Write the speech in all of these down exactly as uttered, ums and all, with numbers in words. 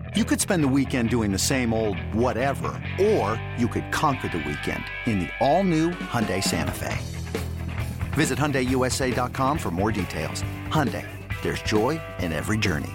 You could spend the weekend doing the same old whatever, or you could conquer the weekend in the all-new Hyundai Santa Fe. Visit Hyundai U S A dot com for more details. Hyundai, there's joy in every journey.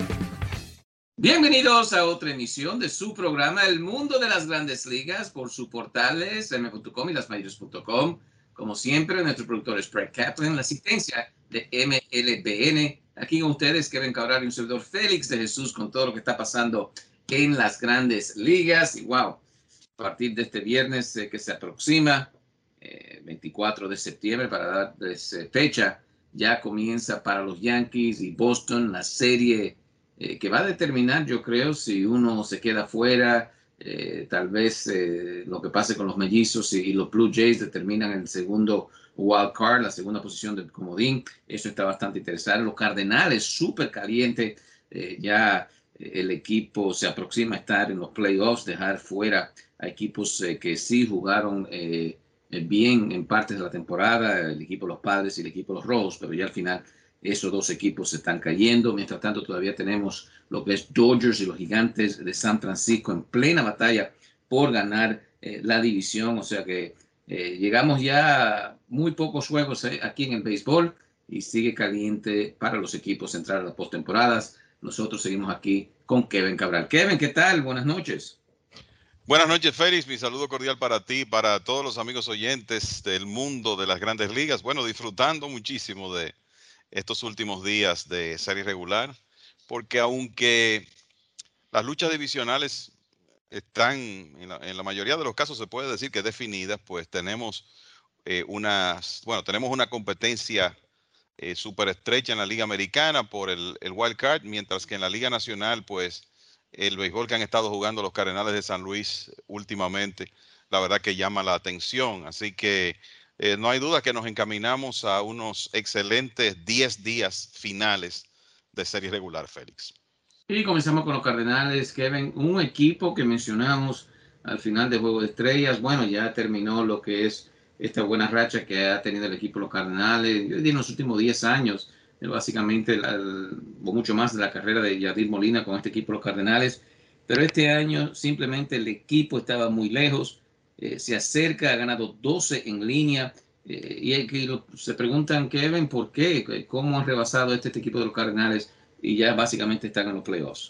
Bienvenidos a otra emisión de su programa El Mundo de las Grandes Ligas por su portales eme punto com y lasmayores punto com. Como siempre, nuestro productor es Fred Kaplan, la asistencia de eme ele be ene. Aquí con ustedes, Kevin Cabral y un servidor Félix de Jesús con todo lo que está pasando en las Grandes Ligas. Y wow, a partir de este viernes eh, que se aproxima, eh, veinticuatro de septiembre, para darles eh, fecha, ya comienza para los Yankees y Boston la serie eh, que va a determinar, yo creo, si uno se queda fuera. Eh, tal vez eh, lo que pase con los mellizos y, y los Blue Jays determinan el segundo wild card, la segunda posición del comodín. Eso está bastante interesante. Los Cardenales, súper caliente. Eh, ya eh, el equipo se aproxima a estar en los playoffs, dejar fuera a equipos eh, que sí jugaron eh, bien en partes de la temporada, el equipo de los Padres y el equipo de los Rojos, pero ya al final esos dos equipos se están cayendo. Mientras tanto, todavía tenemos lo que es Dodgers y los Gigantes de San Francisco en plena batalla por ganar eh, la división. O sea que eh, llegamos ya a muy pocos juegos eh, aquí en el béisbol y sigue caliente para los equipos entrar a las postemporadas. Nosotros seguimos aquí con Kevin Cabral. Kevin, ¿qué tal? Buenas noches. Buenas noches, Félix. Mi saludo cordial para ti, para todos los amigos oyentes del mundo de las Grandes Ligas. Bueno, disfrutando muchísimo de estos últimos días de serie regular, porque aunque las luchas divisionales están, en la, en la mayoría de los casos se puede decir que definidas, pues tenemos eh, unas, bueno, tenemos una competencia eh, súper estrecha en la Liga Americana por el, el Wild Card, mientras que en la Liga Nacional, pues el béisbol que han estado jugando los Cardenales de San Luis últimamente, la verdad que llama la atención. Así que Eh, no hay duda que nos encaminamos a unos excelentes diez días finales de serie regular, Félix. Y comenzamos con los Cardenales, Kevin, un equipo que mencionamos al final del Juego de Estrellas. Bueno, ya terminó lo que es esta buena racha que ha tenido el equipo de los Cardenales, yo diría en los últimos diez años, básicamente la, el, mucho más de la carrera de Yadier Molina con este equipo de los Cardenales. Pero este año simplemente el equipo estaba muy lejos. Eh, se acerca, ha ganado doce en línea, eh, y aquí lo, se preguntan, Kevin, ¿por qué? ¿Cómo han rebasado este, este equipo de los Cardenales y ya básicamente están en los playoffs?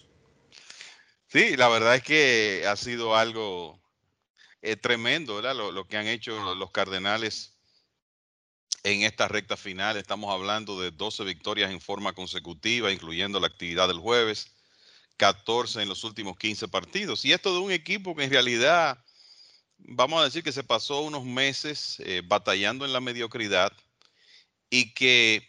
Sí, la verdad es que ha sido algo eh, tremendo, ¿verdad? Lo, lo que han hecho los Cardenales en esta recta final. Estamos hablando de doce victorias en forma consecutiva, incluyendo la actividad del jueves, catorce en los últimos quince partidos. Y esto de un equipo que en realidad, vamos a decir que se pasó unos meses eh, batallando en la mediocridad y que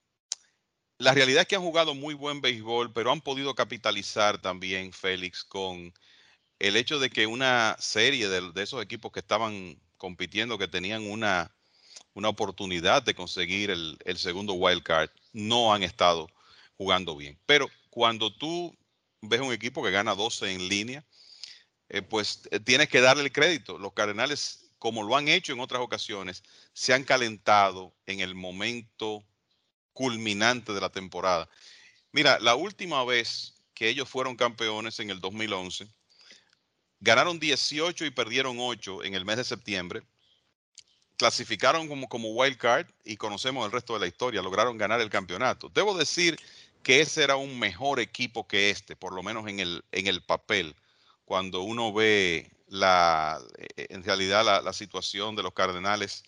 la realidad es que han jugado muy buen béisbol, pero han podido capitalizar también, Félix, con el hecho de que una serie de, de esos equipos que estaban compitiendo, que tenían una, una oportunidad de conseguir el, el segundo wild card, no han estado jugando bien. Pero cuando tú ves un equipo que gana doce en línea, eh, pues eh, tienes que darle el crédito. Los Cardenales, como lo han hecho en otras ocasiones, se han calentado en el momento culminante de la temporada. Mira, la última vez que ellos fueron campeones en el dos mil once, ganaron dieciocho y perdieron ocho en el mes de septiembre, clasificaron como, como wild card y conocemos el resto de la historia, lograron ganar el campeonato. Debo decir que ese era un mejor equipo que este, por lo menos en el, en el papel, cuando uno ve la, en realidad la, la situación de los Cardenales,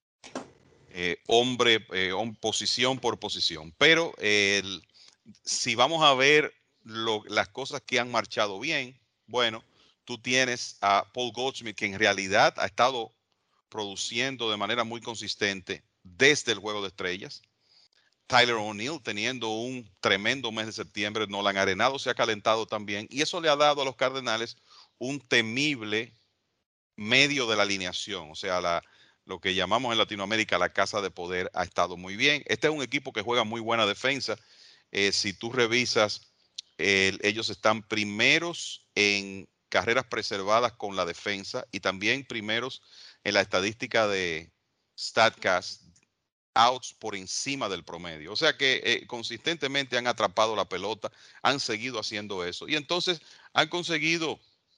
eh, hombre, eh, posición por posición. Pero eh, el, si vamos a ver lo, las cosas que han marchado bien, bueno, tú tienes a Paul Goldschmidt, que en realidad ha estado produciendo de manera muy consistente desde el Juego de Estrellas. Tyler O'Neill teniendo un tremendo mes de septiembre. Nolan Arenado se ha calentado también. Y eso le ha dado a los Cardenales un temible medio de la alineación. O sea, la, lo que llamamos en Latinoamérica la casa de poder ha estado muy bien. Este es un equipo que juega muy buena defensa. Eh, si tú revisas, eh, ellos están primeros en carreras preservadas con la defensa y también primeros en la estadística de StatCast outs por encima del promedio. O sea que eh, consistentemente han atrapado la pelota, han seguido haciendo eso. Y entonces han conseguido,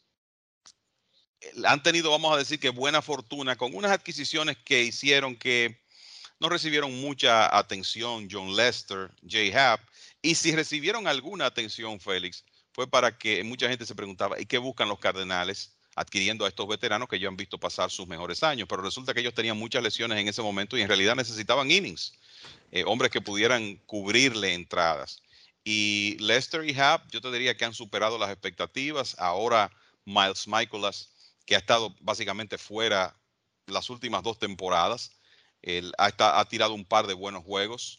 han tenido, vamos a decir que buena fortuna con unas adquisiciones que hicieron que no recibieron mucha atención John Lester, Jay Happ, y si recibieron alguna atención, Félix, fue para que mucha gente se preguntaba, ¿y qué buscan los Cardenales adquiriendo a estos veteranos que ya han visto pasar sus mejores años? Pero resulta que ellos tenían muchas lesiones en ese momento y en realidad necesitaban innings, eh, hombres que pudieran cubrirle entradas. Y Lester y Happ, yo te diría que han superado las expectativas. Ahora Miles Mikolas, que ha estado básicamente fuera las últimas dos temporadas, él ha, está, ha tirado un par de buenos juegos.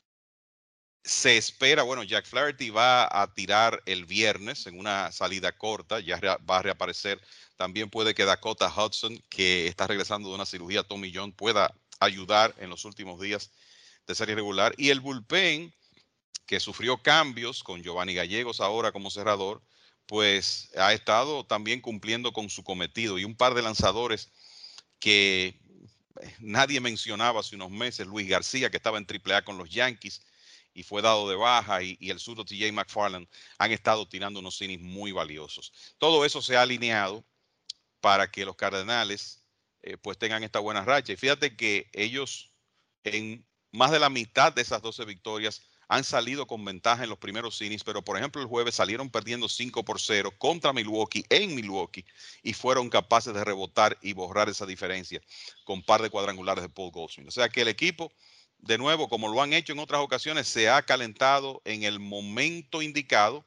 Se espera, bueno, Jack Flaherty va a tirar el viernes en una salida corta, ya va a reaparecer. También puede que Dakota Hudson, que está regresando de una cirugía Tommy John, pueda ayudar en los últimos días de serie regular. Y el bullpen, que sufrió cambios con Giovanni Gallegos ahora como cerrador, pues ha estado también cumpliendo con su cometido. Y un par de lanzadores que nadie mencionaba hace unos meses, Luis García, que estaba en triple A con los Yankees y fue dado de baja, y, y el zurdo T J McFarland, han estado tirando unos innings muy valiosos. Todo eso se ha alineado para que los Cardenales eh, pues tengan esta buena racha. Y fíjate que ellos en más de la mitad de esas doce victorias han salido con ventaja en los primeros innings, pero por ejemplo el jueves salieron perdiendo cinco por cero contra Milwaukee en Milwaukee y fueron capaces de rebotar y borrar esa diferencia con par de cuadrangulares de Paul Goldschmidt. O sea que el equipo, de nuevo, como lo han hecho en otras ocasiones, se ha calentado en el momento indicado,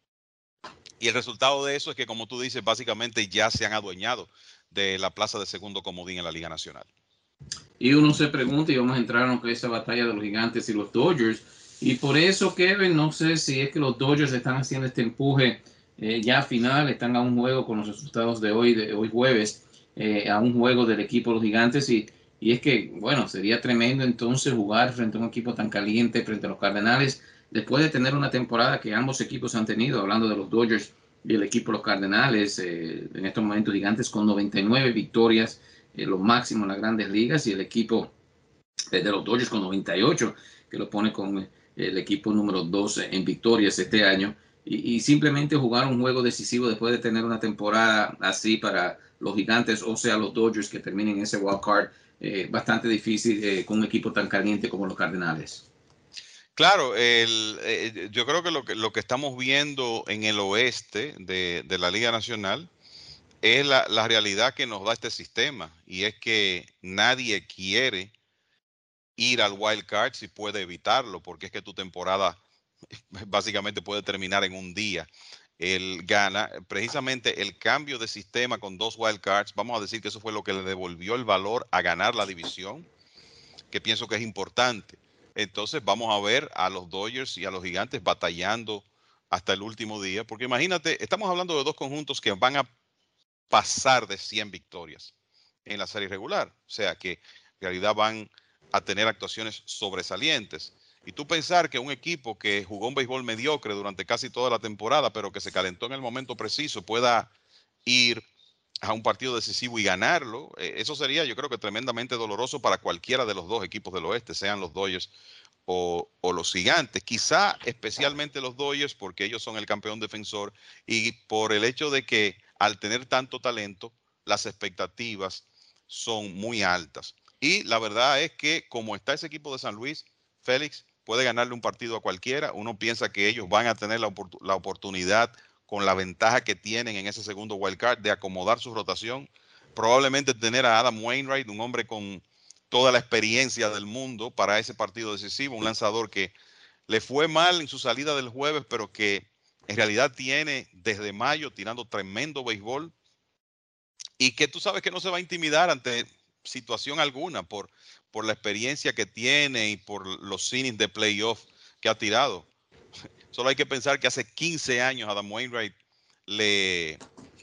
y el resultado de eso es que, como tú dices, básicamente ya se han adueñado de la plaza de segundo comodín en la Liga Nacional. Y uno se pregunta, y vamos a entrar en esa batalla de los Gigantes y los Dodgers, y por eso, Kevin, no sé si es que los Dodgers están haciendo este empuje eh, ya final, están a un juego con los resultados de hoy, de hoy jueves, eh, a un juego del equipo de los Gigantes, y, y es que, bueno, sería tremendo entonces jugar frente a un equipo tan caliente, frente a los Cardenales, después de tener una temporada que ambos equipos han tenido, hablando de los Dodgers y el equipo de los Cardenales, eh, en estos momentos Gigantes con noventa y nueve victorias, eh, lo máximo en las grandes ligas, y el equipo eh, de los Dodgers con noventa y ocho, que lo pone con eh, el equipo número doce en victorias este año, y, y simplemente jugar un juego decisivo después de tener una temporada así para los Gigantes, o sea, los Dodgers, que terminen ese wild card, eh, bastante difícil eh, con un equipo tan caliente como los Cardenales. Claro, el, eh, yo creo que lo, que lo que estamos viendo en el oeste de, de la Liga Nacional es la, la realidad que nos da este sistema, y es que nadie quiere ir al wild card si puede evitarlo, porque es que tu temporada básicamente puede terminar en un día. El gana, precisamente el cambio de sistema con dos wild cards, vamos a decir que eso fue lo que le devolvió el valor a ganar la división, que pienso que es importante. Entonces vamos a ver a los Dodgers y a los Gigantes batallando hasta el último día, porque imagínate, estamos hablando de dos conjuntos que van a pasar de cien victorias en la serie regular, o sea que en realidad van a tener actuaciones sobresalientes. Y tú pensar que un equipo que jugó un béisbol mediocre durante casi toda la temporada, pero que se calentó en el momento preciso, pueda ir a un partido decisivo y ganarlo, eh, eso sería, yo creo que tremendamente doloroso para cualquiera de los dos equipos del oeste, sean los Dodgers o, o los Gigantes. Quizá especialmente los Dodgers, porque ellos son el campeón defensor, y por el hecho de que al tener tanto talento, las expectativas son muy altas. Y la verdad es que como está ese equipo de San Luis, Félix puede ganarle un partido a cualquiera. Uno piensa que ellos van a tener la, opor- la oportunidad, con la ventaja que tienen en ese segundo wild card, de acomodar su rotación. Probablemente tener a Adam Wainwright, un hombre con toda la experiencia del mundo para ese partido decisivo, un lanzador que le fue mal en su salida del jueves, pero que en realidad tiene desde mayo tirando tremendo béisbol, y que tú sabes que no se va a intimidar ante situación alguna por, por la experiencia que tiene y por los innings de playoff que ha tirado. Solo hay que pensar que hace quince años Adam Wainwright le,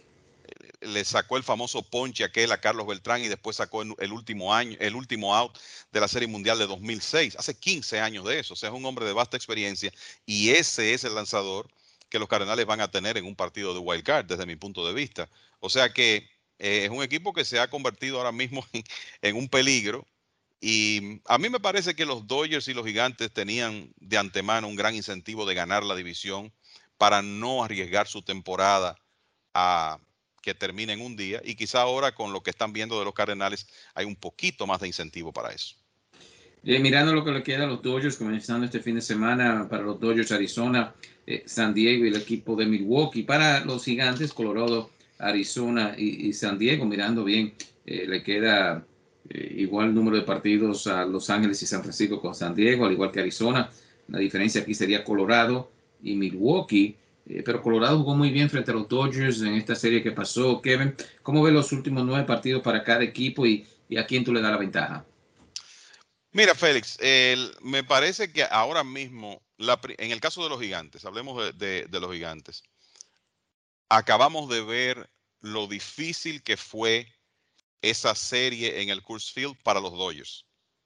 le sacó el famoso ponche aquel a Carlos Beltrán, y después sacó el último año, el último out de la Serie Mundial de dos mil seis. Hace quince años de eso. O sea, es un hombre de vasta experiencia, y ese es el lanzador que los Cardenales van a tener en un partido de wild card, desde mi punto de vista. O sea que eh, es un equipo que se ha convertido ahora mismo en, en un peligro, Y a mí me parece que los Dodgers y los Gigantes tenían de antemano un gran incentivo de ganar la división para no arriesgar su temporada a que termine en un día. Y quizá ahora con lo que están viendo de los Cardenales hay un poquito más de incentivo para eso. Eh, mirando lo que le queda a los Dodgers, comenzando este fin de semana para los Dodgers, Arizona, eh, San Diego y el equipo de Milwaukee. Para los Gigantes, Colorado, Arizona y, y San Diego, mirando bien, eh, le queda eh, igual número de partidos a Los Ángeles y San Francisco con San Diego, al igual que Arizona. La diferencia aquí sería Colorado y Milwaukee. Eh, pero Colorado jugó muy bien frente a los Dodgers en esta serie que pasó. Kevin, ¿cómo ve los últimos nueve partidos para cada equipo y, y a quién tú le das la ventaja? Mira, Félix, el, me parece que ahora mismo, la, en el caso de los Gigantes, hablemos de, de, de los Gigantes, acabamos de ver lo difícil que fue esa serie en el Coors Field para los Dodgers.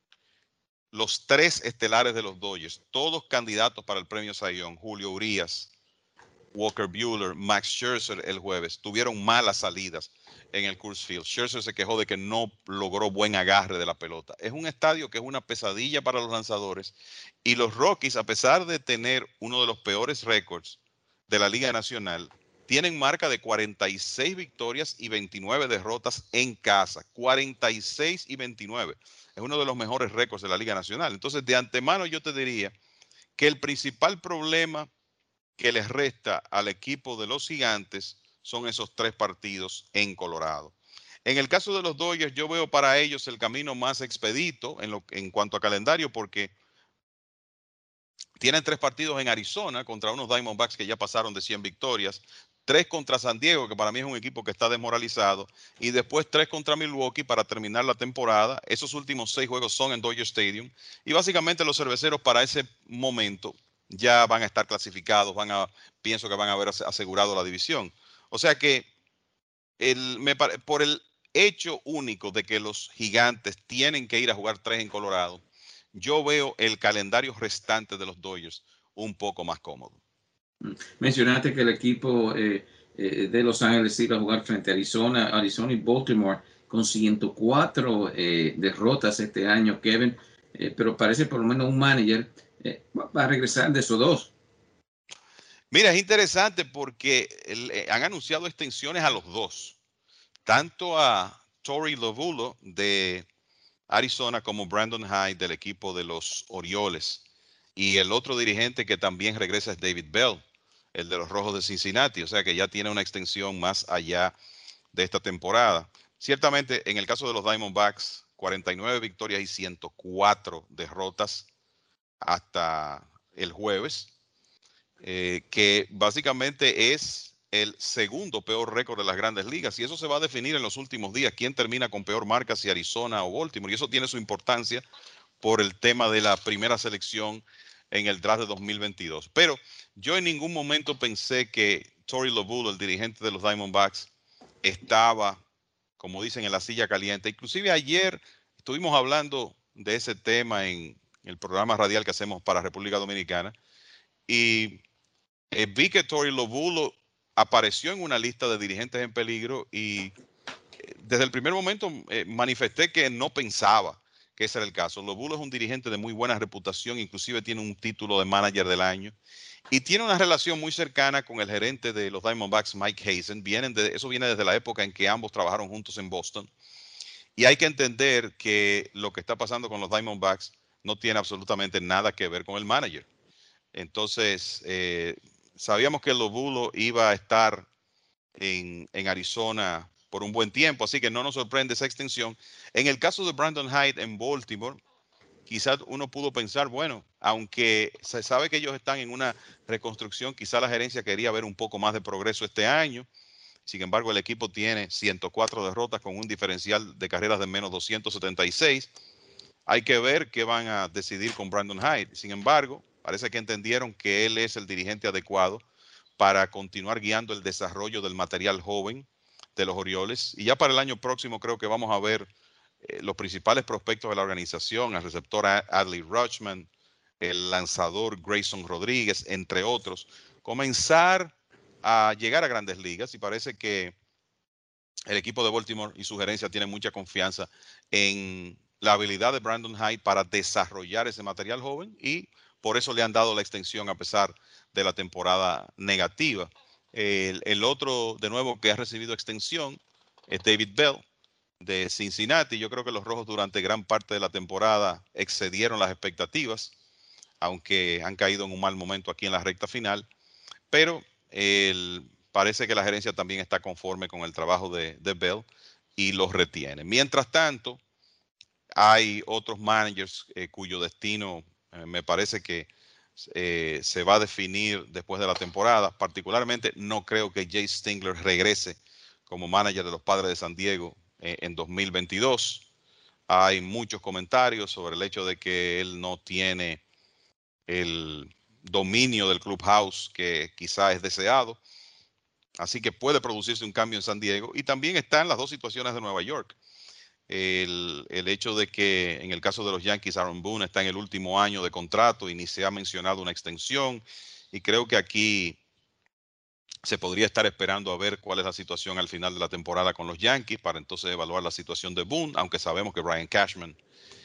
Los tres estelares de los Dodgers, todos candidatos para el premio Cy Young, Julio Urias, Walker Buehler, Max Scherzer el jueves, tuvieron malas salidas en el Coors Field. Scherzer se quejó de que no logró buen agarre de la pelota. Es un estadio que es una pesadilla para los lanzadores y los Rockies, a pesar de tener uno de los peores récords de la Liga Nacional, tienen marca de cuarenta y seis victorias y veintinueve derrotas en casa. cuarenta y seis y veintinueve. Es uno de los mejores récords de la Liga Nacional. Entonces, de antemano yo te diría que el principal problema que les resta al equipo de los Gigantes son esos tres partidos en Colorado. En el caso de los Dodgers, yo veo para ellos el camino más expedito en, lo, en cuanto a calendario, porque tienen tres partidos en Arizona contra unos Diamondbacks que ya pasaron de cien victorias, tres contra San Diego, que para mí es un equipo que está desmoralizado, y después tres contra Milwaukee para terminar la temporada. Esos últimos seis juegos son en Dodger Stadium, y básicamente los cerveceros para ese momento ya van a estar clasificados, van a, pienso que van a haber asegurado la división. O sea que el, me, por el hecho único de que los Gigantes tienen que ir a jugar tres en Colorado, yo veo el calendario restante de los Dodgers un poco más cómodo. Mencionaste que el equipo eh, eh, de Los Ángeles iba a jugar frente a Arizona, Arizona y Baltimore con ciento cuatro eh, derrotas este año, Kevin, eh, pero parece por lo menos un manager eh, va a regresar de esos dos. Mira, es interesante porque el, eh, han anunciado extensiones a los dos, tanto a Torey Lovullo de Arizona como Brandon Hyde del equipo de los Orioles. Y el otro dirigente que también regresa es David Bell, el de los Rojos de Cincinnati, o sea que ya tiene una extensión más allá de esta temporada. Ciertamente, en el caso de los Diamondbacks, cuarenta y nueve victorias y ciento cuatro derrotas hasta el jueves, eh, que básicamente es el segundo peor récord de las grandes ligas, y eso se va a definir en los últimos días, quién termina con peor marca, si Arizona o Baltimore, y eso tiene su importancia por el tema de la primera selección en el draft de dos mil veintidós. Pero yo en ningún momento pensé que Torey Lovullo, el dirigente de los Diamondbacks, estaba, como dicen, en la silla caliente. Inclusive ayer estuvimos hablando de ese tema en el programa radial que hacemos para República Dominicana, y eh, vi que Torey Lovullo apareció en una lista de dirigentes en peligro, y eh, desde el primer momento eh, manifesté que no pensaba que ese era el caso. Lovullo es un dirigente de muy buena reputación, inclusive tiene un título de manager del año y tiene una relación muy cercana con el gerente de los Diamondbacks, Mike Hazen. Vienen de, eso viene desde la época en que ambos trabajaron juntos en Boston, y hay que entender que lo que está pasando con los Diamondbacks no tiene absolutamente nada que ver con el manager. Entonces, eh, sabíamos que Lovullo iba a estar en, en Arizona por un buen tiempo, así que no nos sorprende esa extensión. En el caso de Brandon Hyde en Baltimore, quizás uno pudo pensar, bueno, aunque se sabe que ellos están en una reconstrucción, quizás la gerencia quería ver un poco más de progreso este año. Sin embargo, el equipo tiene ciento cuatro derrotas con un diferencial de carreras de menos doscientos setenta y seis. Hay que ver qué van a decidir con Brandon Hyde. Sin embargo, parece que entendieron que él es el dirigente adecuado para continuar guiando el desarrollo del material joven de los Orioles. Y ya para el año próximo creo que vamos a ver eh, los principales prospectos de la organización, el receptor Adley Rutschman, el lanzador Grayson Rodríguez, entre otros, comenzar a llegar a grandes ligas, y parece que el equipo de Baltimore y su gerencia tienen mucha confianza en la habilidad de Brandon Hyde para desarrollar ese material joven y por eso le han dado la extensión a pesar de la temporada negativa. El, el otro, de nuevo, que ha recibido extensión es David Bell de Cincinnati. Yo creo que los Rojos durante gran parte de la temporada excedieron las expectativas, aunque han caído en un mal momento aquí en la recta final. Pero el, parece que la gerencia también está conforme con el trabajo de, de Bell y los retiene. Mientras tanto, hay otros managers eh, cuyo destino eh, me parece que eh, se va a definir después de la temporada. Particularmente no creo que Jay Stingler regrese como manager de los Padres de San Diego eh, en dos mil veintidós. Hay muchos comentarios sobre el hecho de que él no tiene el dominio del clubhouse que quizá es deseado. Así que puede producirse un cambio en San Diego. Y también están las dos situaciones de Nueva York. El, el hecho de que en el caso de los Yankees, Aaron Boone está en el último año de contrato y ni se ha mencionado una extensión. Y creo que aquí se podría estar esperando a ver cuál es la situación al final de la temporada con los Yankees para entonces evaluar la situación de Boone, aunque sabemos que Brian Cashman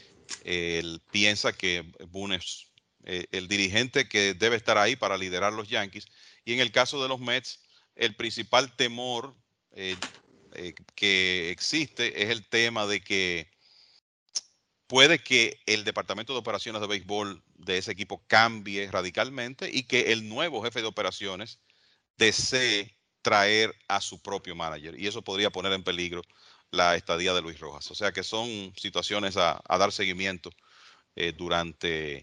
él piensa que Boone es eh, el dirigente que debe estar ahí para liderar los Yankees. Y en el caso de los Mets, el principal temor eh, eh, que existe es el tema de que puede que el departamento de operaciones de béisbol de ese equipo cambie radicalmente y que el nuevo jefe de operaciones desee traer a su propio manager. Y eso podría poner en peligro la estadía de Luis Rojas. O sea que son situaciones a, a dar seguimiento eh, durante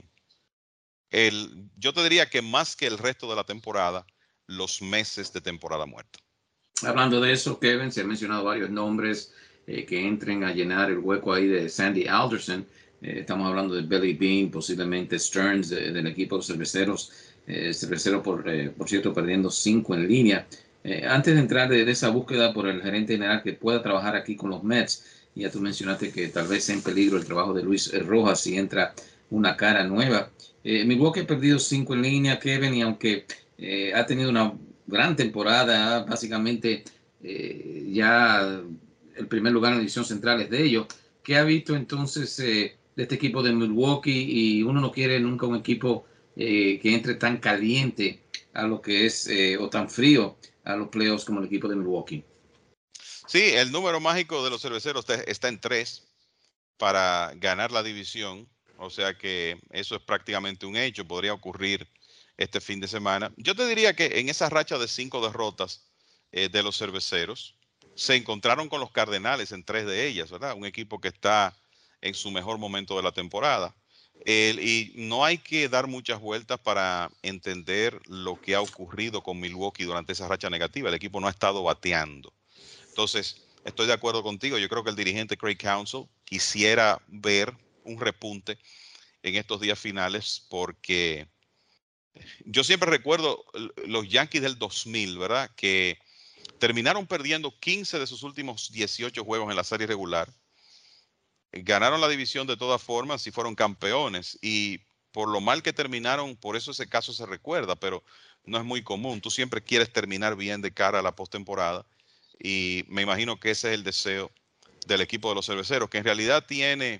el, yo te diría que más que el resto de la temporada, los meses de temporada muerta. Hablando de eso, Kevin, se han mencionado varios nombres eh, que entren a llenar el hueco ahí de Sandy Alderson. Eh, estamos hablando de Billy Beane, posiblemente Stearns de, del equipo de los cerveceros. Eh, cervecero, por, eh, por cierto, perdiendo cinco en línea. Eh, antes de entrar de, de esa búsqueda por el gerente general que pueda trabajar aquí con los Mets, ya tú mencionaste que tal vez sea en peligro el trabajo de Luis Rojas si entra una cara nueva. Eh, Milwaukee ha perdido cinco en línea, Kevin, y aunque eh, ha tenido una gran temporada, básicamente eh, ya el primer lugar en la división central es de ellos. ¿Qué ha visto entonces eh, de este equipo de Milwaukee? Y uno no quiere nunca un equipo eh, que entre tan caliente a lo que es, eh, o tan frío a los playoffs como el equipo de Milwaukee. Sí, el número mágico de los cerveceros está en tres para ganar la división. O sea que eso es prácticamente un hecho. Podría ocurrir este fin de semana. Yo te diría que en esa racha de cinco derrotas eh, de los cerveceros, se encontraron con los Cardenales en tres de ellas, ¿verdad? Un equipo que está en su mejor momento de la temporada. El, y no hay que dar muchas vueltas para entender lo que ha ocurrido con Milwaukee durante esa racha negativa. El equipo no ha estado bateando. Entonces, estoy de acuerdo contigo. Yo creo que el dirigente Craig Counsell quisiera ver un repunte en estos días finales porque yo siempre recuerdo los Yankees del dos mil, ¿verdad? Que terminaron perdiendo quince de sus últimos dieciocho juegos en la serie regular. Ganaron la división de todas formas y fueron campeones. Y por lo mal que terminaron, por eso ese caso se recuerda, pero no es muy común. Tú siempre quieres terminar bien de cara a la postemporada. Y me imagino que ese es el deseo del equipo de los cerveceros, que en realidad tiene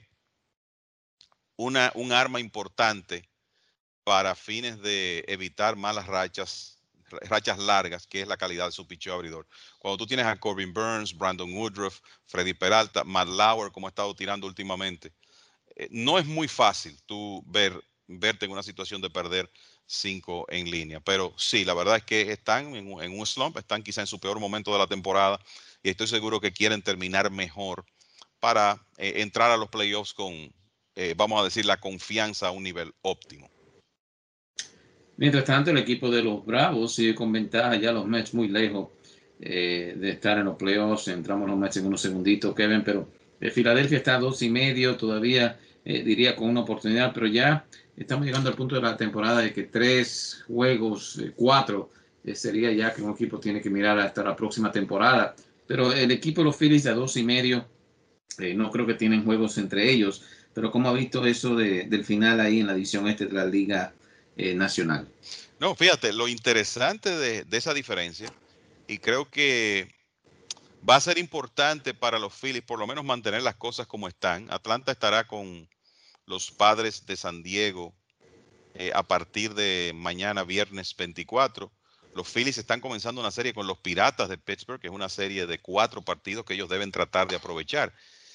una, un arma importante para fines de evitar malas rachas, rachas largas, que es la calidad de su picheo abridor. Cuando tú tienes a Corbin Burns, Brandon Woodruff, Freddy Peralta, Matt Lauer, como ha estado tirando últimamente, eh, no es muy fácil tú ver, verte en una situación de perder cinco en línea. Pero sí, la verdad es que están en un, en un slump, están quizá en su peor momento de la temporada y estoy seguro que quieren terminar mejor para eh, entrar a los playoffs con, eh, vamos a decir, la confianza a un nivel óptimo. Mientras tanto, el equipo de los Bravos sigue con ventaja, ya los Mets muy lejos eh, de estar en los playoffs. Entramos los Mets en unos segunditos, Kevin, pero eh, Filadelfia está a dos y medio, todavía eh, diría con una oportunidad, pero ya estamos llegando al punto de la temporada de que tres juegos, eh, cuatro, eh, sería ya que un equipo tiene que mirar hasta la próxima temporada. Pero el equipo de los Phillies a dos y medio, eh, no creo que tienen juegos entre ellos, pero ¿cómo ha visto eso de, del final ahí en la división este de la Liga eh, Nacional? No, fíjate, lo interesante de, de esa diferencia, y creo que Va a ser importante para los Phillies por lo menos mantener las cosas como están. Atlanta estará con los Padres de San Diego eh, a partir de mañana, viernes veinticuatro. Los Phillies están comenzando una serie con los Piratas de Pittsburgh, que es una serie de cuatro partidos que ellos deben tratar de aprovechar.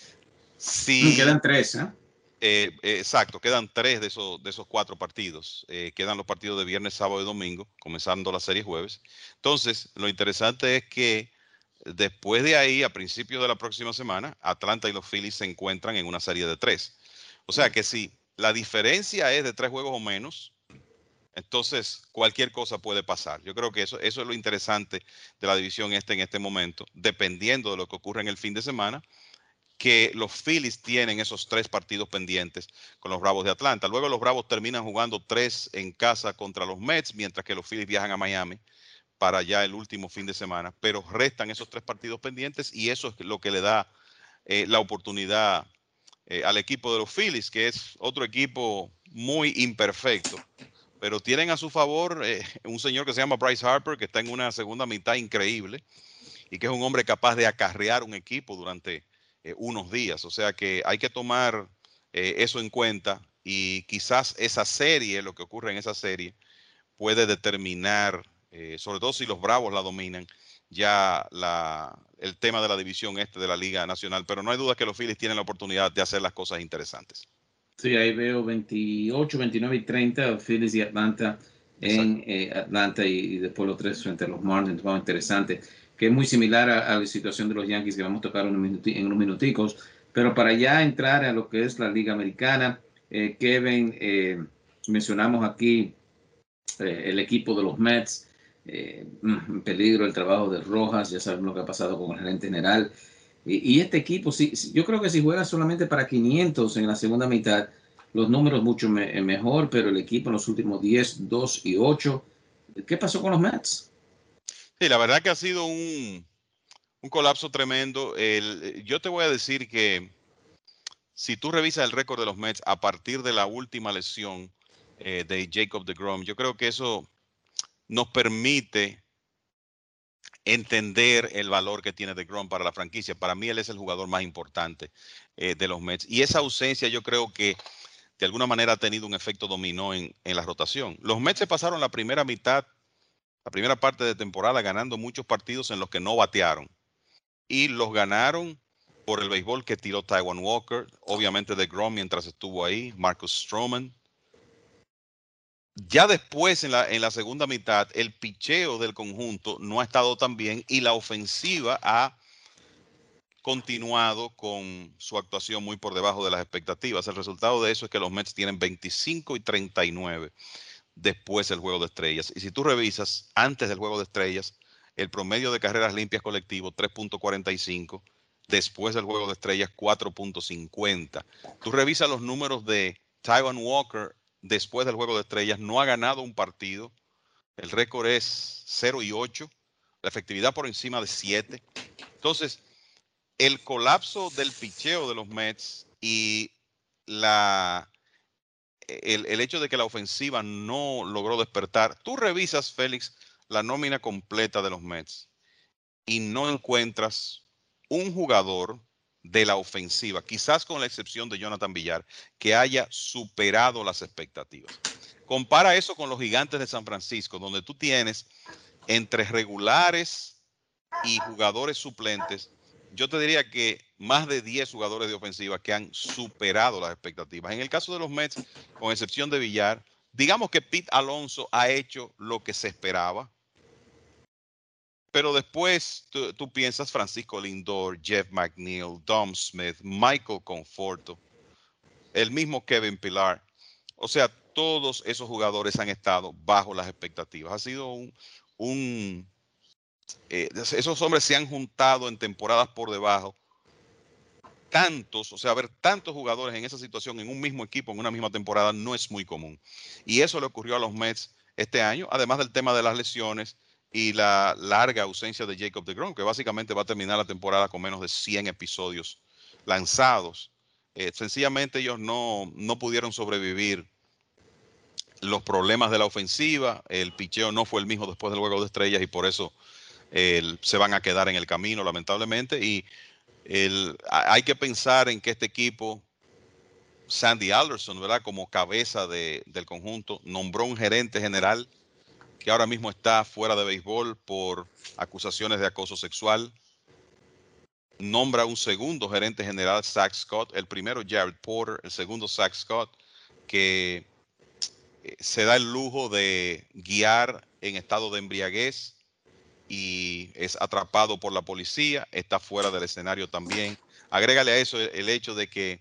Si, quedan tres, ¿eh? Eh, eh, exacto, quedan tres de esos, de esos cuatro partidos. Eh, quedan los partidos de viernes, sábado y domingo, comenzando la serie jueves. Entonces, lo interesante es que después de ahí, a principios de la próxima semana, Atlanta y los Phillies se encuentran en una serie de tres. O sea que si la diferencia es de tres juegos o menos, entonces cualquier cosa puede pasar. Yo creo que eso, eso es lo interesante de la división este en este momento, dependiendo de lo que ocurra en el fin de semana, que los Phillies tienen esos tres partidos pendientes con los Bravos de Atlanta. Luego los Bravos terminan jugando tres en casa contra los Mets, mientras que los Phillies viajan a Miami para ya el último fin de semana. Pero restan esos tres partidos pendientes y eso es lo que le da eh, la oportunidad eh, al equipo de los Phillies, que es otro equipo muy imperfecto. Pero tienen a su favor eh, un señor que se llama Bryce Harper, que está en una segunda mitad increíble y que es un hombre capaz de acarrear un equipo durante Eh, unos días, o sea que hay que tomar eh, eso en cuenta y quizás esa serie, lo que ocurre en esa serie, puede determinar, eh, sobre todo si los Bravos la dominan, ya la, el tema de la división este de la Liga Nacional, pero no hay duda que los Phillies tienen la oportunidad de hacer las cosas interesantes. Sí, ahí veo veintiocho, veintinueve y treinta, Phillies y Atlanta en eh, Atlanta y, y después los tres frente a los Marlins, wow, interesante, que es muy similar a, a la situación de los Yankees que vamos a tocar en, un minuti, en unos minuticos, pero para ya entrar a lo que es la Liga Americana, eh, Kevin, eh, mencionamos aquí eh, el equipo de los Mets, eh, en peligro el trabajo de Rojas, ya sabemos lo que ha pasado con el gerente general. Y, y este equipo, sí, yo creo que si juega solamente para quinientos en la segunda mitad, los números mucho me, mejor, pero el equipo en los últimos diez, dos y ocho, ¿qué pasó con los Mets? Sí, la verdad que ha sido un, un colapso tremendo. El, yo te voy a decir que si tú revisas el récord de los Mets a partir de la última lesión eh, de Jacob deGrom, yo creo que eso nos permite entender el valor que tiene deGrom para la franquicia. Para mí él es el jugador más importante eh, de los Mets. Y esa ausencia yo creo que de alguna manera ha tenido un efecto dominó en, en la rotación. Los Mets se pasaron la primera mitad, la primera parte de temporada ganando muchos partidos en los que no batearon. Y los ganaron por el béisbol que tiró Taijuan Walker, obviamente deGrom mientras estuvo ahí, Marcus Stroman. Ya después, en la, en la segunda mitad, el picheo del conjunto no ha estado tan bien y la ofensiva ha continuado con su actuación muy por debajo de las expectativas. El resultado de eso es que los Mets tienen veinticinco y treinta y nueve después del juego de estrellas. Y si tú revisas, antes del juego de estrellas, el promedio de carreras limpias colectivo, tres punto cuarenta y cinco. Después del juego de estrellas, cuatro punto cincuenta. Tú revisas los números de Taijuan Walker después del juego de estrellas, no ha ganado un partido. El récord es cero y ocho. La efectividad por encima de siete. Entonces, el colapso del picheo de los Mets y la, el, el hecho de que la ofensiva no logró despertar. Tú revisas, Félix, la nómina completa de los Mets y no encuentras un jugador de la ofensiva, quizás con la excepción de Jonathan Villar, que haya superado las expectativas. Compara eso con los Gigantes de San Francisco, donde tú tienes entre regulares y jugadores suplentes, yo te diría que más de diez jugadores de ofensiva que han superado las expectativas. En el caso de los Mets, con excepción de Villar, digamos que Pete Alonso ha hecho lo que se esperaba. Pero después tú, tú piensas Francisco Lindor, Jeff McNeil, Dom Smith, Michael Conforto, el mismo Kevin Pillar. O sea, todos esos jugadores han estado bajo las expectativas. Ha sido un... un eh, esos hombres se han juntado en temporadas por debajo. Tantos, o sea, ver tantos jugadores en esa situación en un mismo equipo, en una misma temporada, no es muy común. Y eso le ocurrió a los Mets este año, además del tema de las lesiones y la larga ausencia de Jacob deGrom, que básicamente va a terminar la temporada con menos de cien episodios lanzados. Eh, sencillamente ellos no, no pudieron sobrevivir los problemas de la ofensiva, el picheo no fue el mismo después del juego de estrellas y por eso el, se van a quedar en el camino, lamentablemente. Y el, hay que pensar en que este equipo, Sandy Alderson, ¿verdad?, como cabeza de, del conjunto, nombró un gerente general que ahora mismo está fuera de béisbol por acusaciones de acoso sexual. Nombra un segundo gerente general, Zach Scott, el primero Jared Porter, el segundo Zach Scott, que se da el lujo de guiar en estado de embriaguez y es atrapado por la policía, está fuera del escenario también. Agrégale a eso el, el hecho de que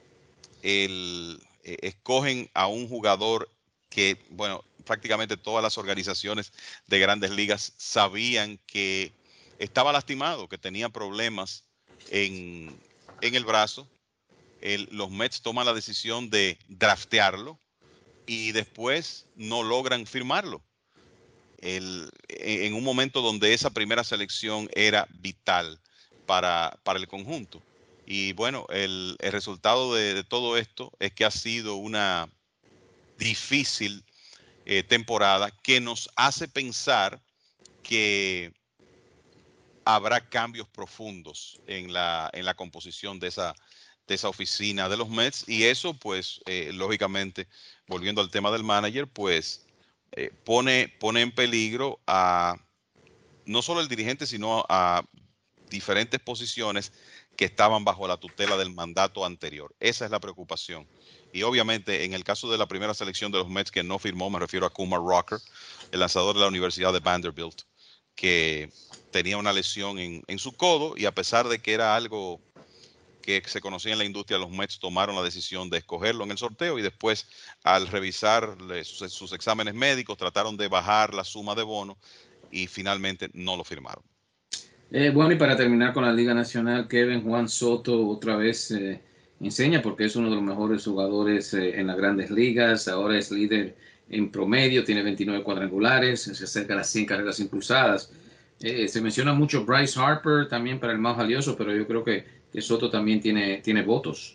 el, eh, escogen a un jugador que, bueno, prácticamente todas las organizaciones de grandes ligas sabían que estaba lastimado, que tenía problemas en, en el brazo. El, los Mets toman la decisión de draftearlo y después no logran firmarlo. El, en un momento donde esa primera selección era vital para, para el conjunto. Y bueno, el, el resultado de, de todo esto es que ha sido una difícil eh, temporada que nos hace pensar que habrá cambios profundos en la, en la composición de esa, de esa oficina de los Mets. Y eso, pues, eh, lógicamente, volviendo al tema del manager, pues eh, pone, pone en peligro a no solo el dirigente, sino a diferentes posiciones que estaban bajo la tutela del mandato anterior. Esa es la preocupación. Y obviamente, en el caso de la primera selección de los Mets que no firmó, me refiero a Kumar Rocker, el lanzador de la Universidad de Vanderbilt, que tenía una lesión en, en su codo, y a pesar de que era algo que se conocía en la industria, los Mets tomaron la decisión de escogerlo en el sorteo y después, al revisar sus, sus exámenes médicos, trataron de bajar la suma de bono y finalmente no lo firmaron. Eh, bueno, y para terminar con la Liga Nacional, Kevin Juan Soto otra vez eh, enseña porque es uno de los mejores jugadores eh, en las grandes ligas. Ahora es líder en promedio, tiene veintinueve cuadrangulares, se acerca a las cien carreras impulsadas. Eh, se menciona mucho Bryce Harper también para el más valioso, pero yo creo que, que Soto también tiene, tiene votos.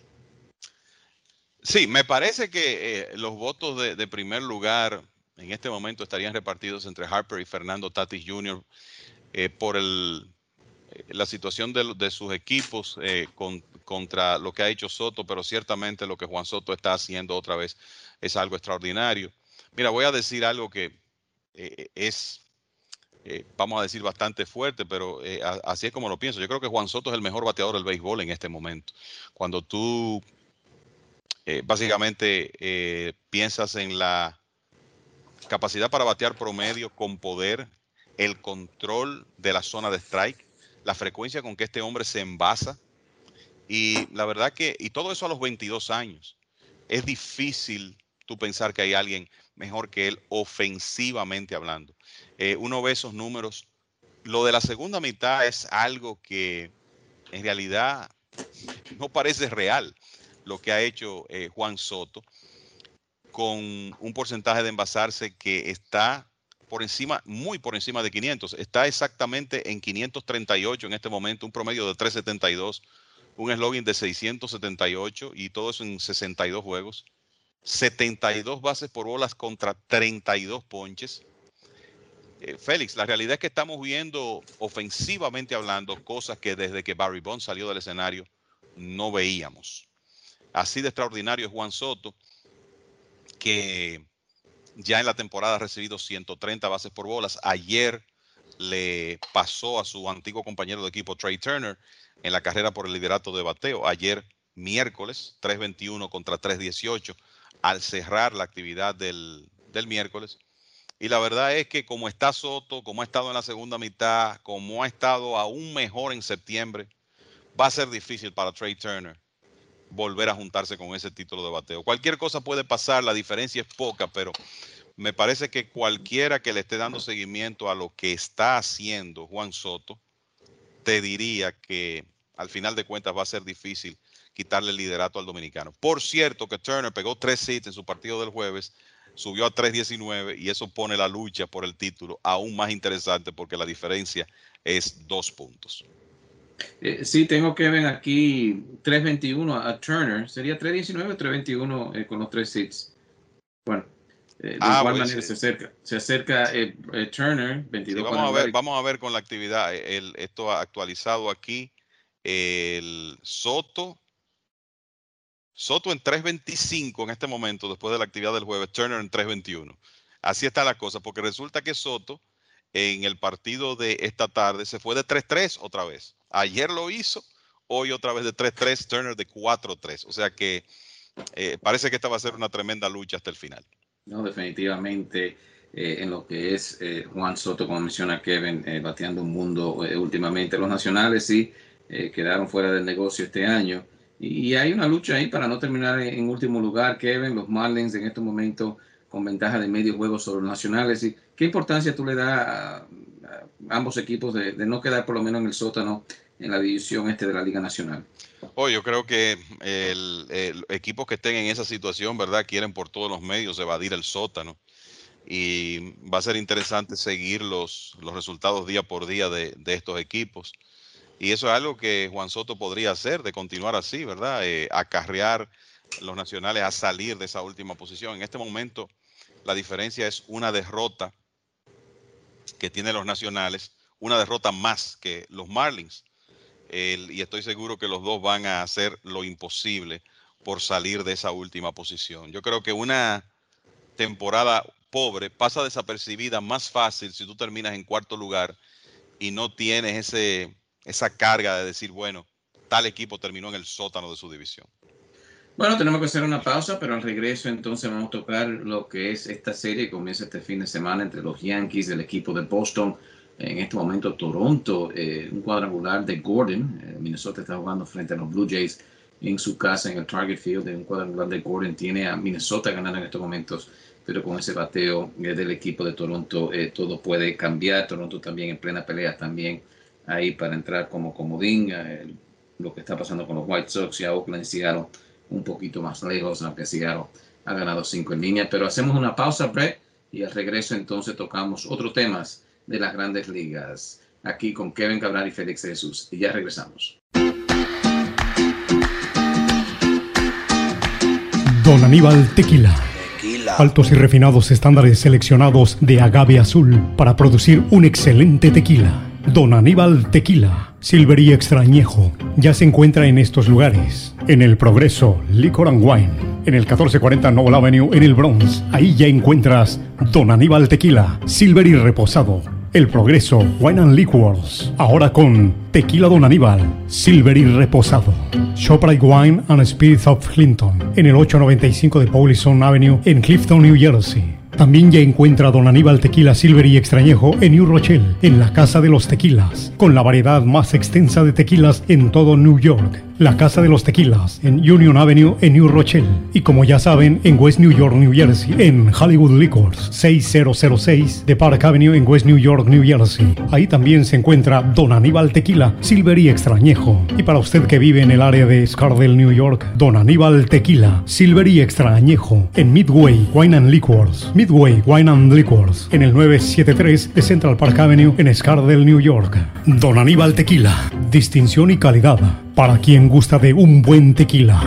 Sí, me parece que eh, los votos de, de primer lugar en este momento estarían repartidos entre Harper y Fernando Tatis junior Eh, por el, la situación de, de sus equipos eh, con, contra lo que ha hecho Soto, pero ciertamente lo que Juan Soto está haciendo otra vez es algo extraordinario. Mira, voy a decir algo que eh, es, eh, vamos a decir, bastante fuerte, pero eh, a, así es como lo pienso. Yo creo que Juan Soto es el mejor bateador del béisbol en este momento. Cuando tú eh, básicamente eh, piensas en la capacidad para batear promedio con poder, el control de la zona de strike, la frecuencia con que este hombre se envasa, y la verdad que, y todo eso a los veintidós años, es difícil tú pensar que hay alguien mejor que él ofensivamente hablando. Eh, uno ve esos números. Lo de la segunda mitad es algo que en realidad no parece real, lo que ha hecho eh, Juan Soto, con un porcentaje de envasarse que está por encima, muy por encima de quinientos. Está exactamente en quinientos treinta y ocho en este momento, un promedio de trescientos setenta y dos, un slogan de seiscientos setenta y ocho, y todo eso en sesenta y dos juegos. setenta y dos bases por bolas contra treinta y dos ponches. Eh, Félix, la realidad es que estamos viendo ofensivamente hablando cosas que desde que Barry Bonds salió del escenario no veíamos. Así de extraordinario es Juan Soto, que ya en la temporada ha recibido ciento treinta bases por bolas. Ayer le pasó a su antiguo compañero de equipo Trey Turner en la carrera por el liderato de bateo. Ayer miércoles, tres veintiuno contra tres dieciocho, al cerrar la actividad del, del miércoles. Y la verdad es que como está Soto, como ha estado en la segunda mitad, como ha estado aún mejor en septiembre, va a ser difícil para Trey Turner volver a juntarse con ese título de bateo. Cualquier cosa puede pasar, la diferencia es poca, pero me parece que cualquiera que le esté dando seguimiento a lo que está haciendo Juan Soto, te diría que al final de cuentas va a ser difícil quitarle el liderato al dominicano. Por cierto, que Turner pegó tres hits en su partido del jueves, subió a tres diecinueve, y eso pone la lucha por el título aún más interesante porque la diferencia es dos puntos. Eh, sí, tengo que ver aquí tres veintiuno a Turner. ¿Sería tres diecinueve o tres veintiuno eh, con los tres hits? Bueno. Eh, de Ah, igual pues, manera sí. se acerca, se acerca eh, eh, Turner, Sí, veintidós vamos a ver, cuadrangulares. vamos a ver con la actividad. El, esto ha actualizado aquí. El Soto. Soto en tres veinticinco en este momento, después de la actividad del jueves, Turner en tres veintiuno. Así está la cosa, porque resulta que Soto en el partido de esta tarde se fue de tres tres otra vez. Ayer lo hizo, hoy otra vez de tres tres, Turner de cuatro tres. O sea que eh, parece que esta va a ser una tremenda lucha hasta el final. No, definitivamente eh, en lo que es eh, Juan Soto, como menciona Kevin, eh, bateando un mundo eh, últimamente. Los nacionales sí eh, quedaron fuera del negocio este año. Y, y hay una lucha ahí para no terminar en, en, último lugar, Kevin. Los Marlins en estos momentos con ventaja de medio juego sobre los nacionales. ¿Y qué importancia tú le das a, a ambos equipos de, de no quedar por lo menos en el sótano en la división este de la Liga Nacional? Oh, yo creo que el, el equipos que estén en esa situación, ¿verdad? Quieren por todos los medios evadir el sótano. Y va a ser interesante seguir los, los resultados día por día de, de estos equipos. Y eso es algo que Juan Soto podría hacer, de continuar así, ¿verdad? Eh, acarrear los nacionales a salir de esa última posición. En este momento, la diferencia es una derrota que tienen los nacionales, una derrota más que los Marlins. El, y estoy seguro que los dos van a hacer lo imposible por salir de esa última posición. Yo creo que una temporada pobre pasa desapercibida más fácil si tú terminas en cuarto lugar y no tienes ese, esa carga de decir, bueno, tal equipo terminó en el sótano de su división. Bueno, tenemos que hacer una pausa, pero al regreso entonces vamos a tocar lo que es esta serie que comienza este fin de semana entre los Yankees, el equipo de Boston, en este momento Toronto, eh, un cuadrangular de Gordon. eh, Minnesota está jugando frente a los Blue Jays en su casa en el Target Field, un cuadrangular de Gordon tiene a Minnesota ganando en estos momentos, pero con ese bateo eh, del equipo de Toronto eh, todo puede cambiar. Toronto también en plena pelea también ahí para entrar como comodín, eh, lo que está pasando con los White Sox y a Oakland y Seattle un poquito más lejos, aunque Seattle ha ganado cinco en línea. Pero hacemos una pausa, Brett, y al regreso entonces tocamos otros temas de las grandes ligas. Aquí con Kevin Cabral y Félix Jesús. Y ya regresamos. Don Aníbal Tequila. Tequila. Altos y refinados estándares seleccionados de agave azul para producir un excelente tequila. Don Aníbal Tequila, Silvery Extra Añejo, ya se encuentra en estos lugares. En El Progreso, Liquor and Wine. En el catorce cuarenta Noble Avenue, en el Bronx. Ahí ya encuentras Don Aníbal Tequila, Silvery Reposado. El Progreso, Wine and Liquors. Ahora con Tequila Don Aníbal, Silvery Reposado. ShopRite Wine and Spirits of Clinton. En el ochocientos noventa y cinco de Paulison Avenue, en Clifton, New Jersey. También ya encuentra Don Aníbal Tequila Silvery Extrañejo en New Rochelle, en la Casa de los Tequilas, con la variedad más extensa de tequilas en todo New York. La Casa de los Tequilas, en Union Avenue, en New Rochelle. Y como ya saben, en West New York, New Jersey, en Hollywood Liquors, seis mil seis de Park Avenue, en West New York, New Jersey. Ahí también se encuentra Don Aníbal Tequila Silvery Extrañejo. Y para usted que vive en el área de Scardale, New York, Don Aníbal Tequila Silvery Extrañejo, en Midway Wine and Liquors. Midway Wine and Liquors, en el novecientos setenta y tres de Central Park Avenue, en Scardale, New York. Don Aníbal Tequila, distinción y calidad para quien gusta de un buen tequila.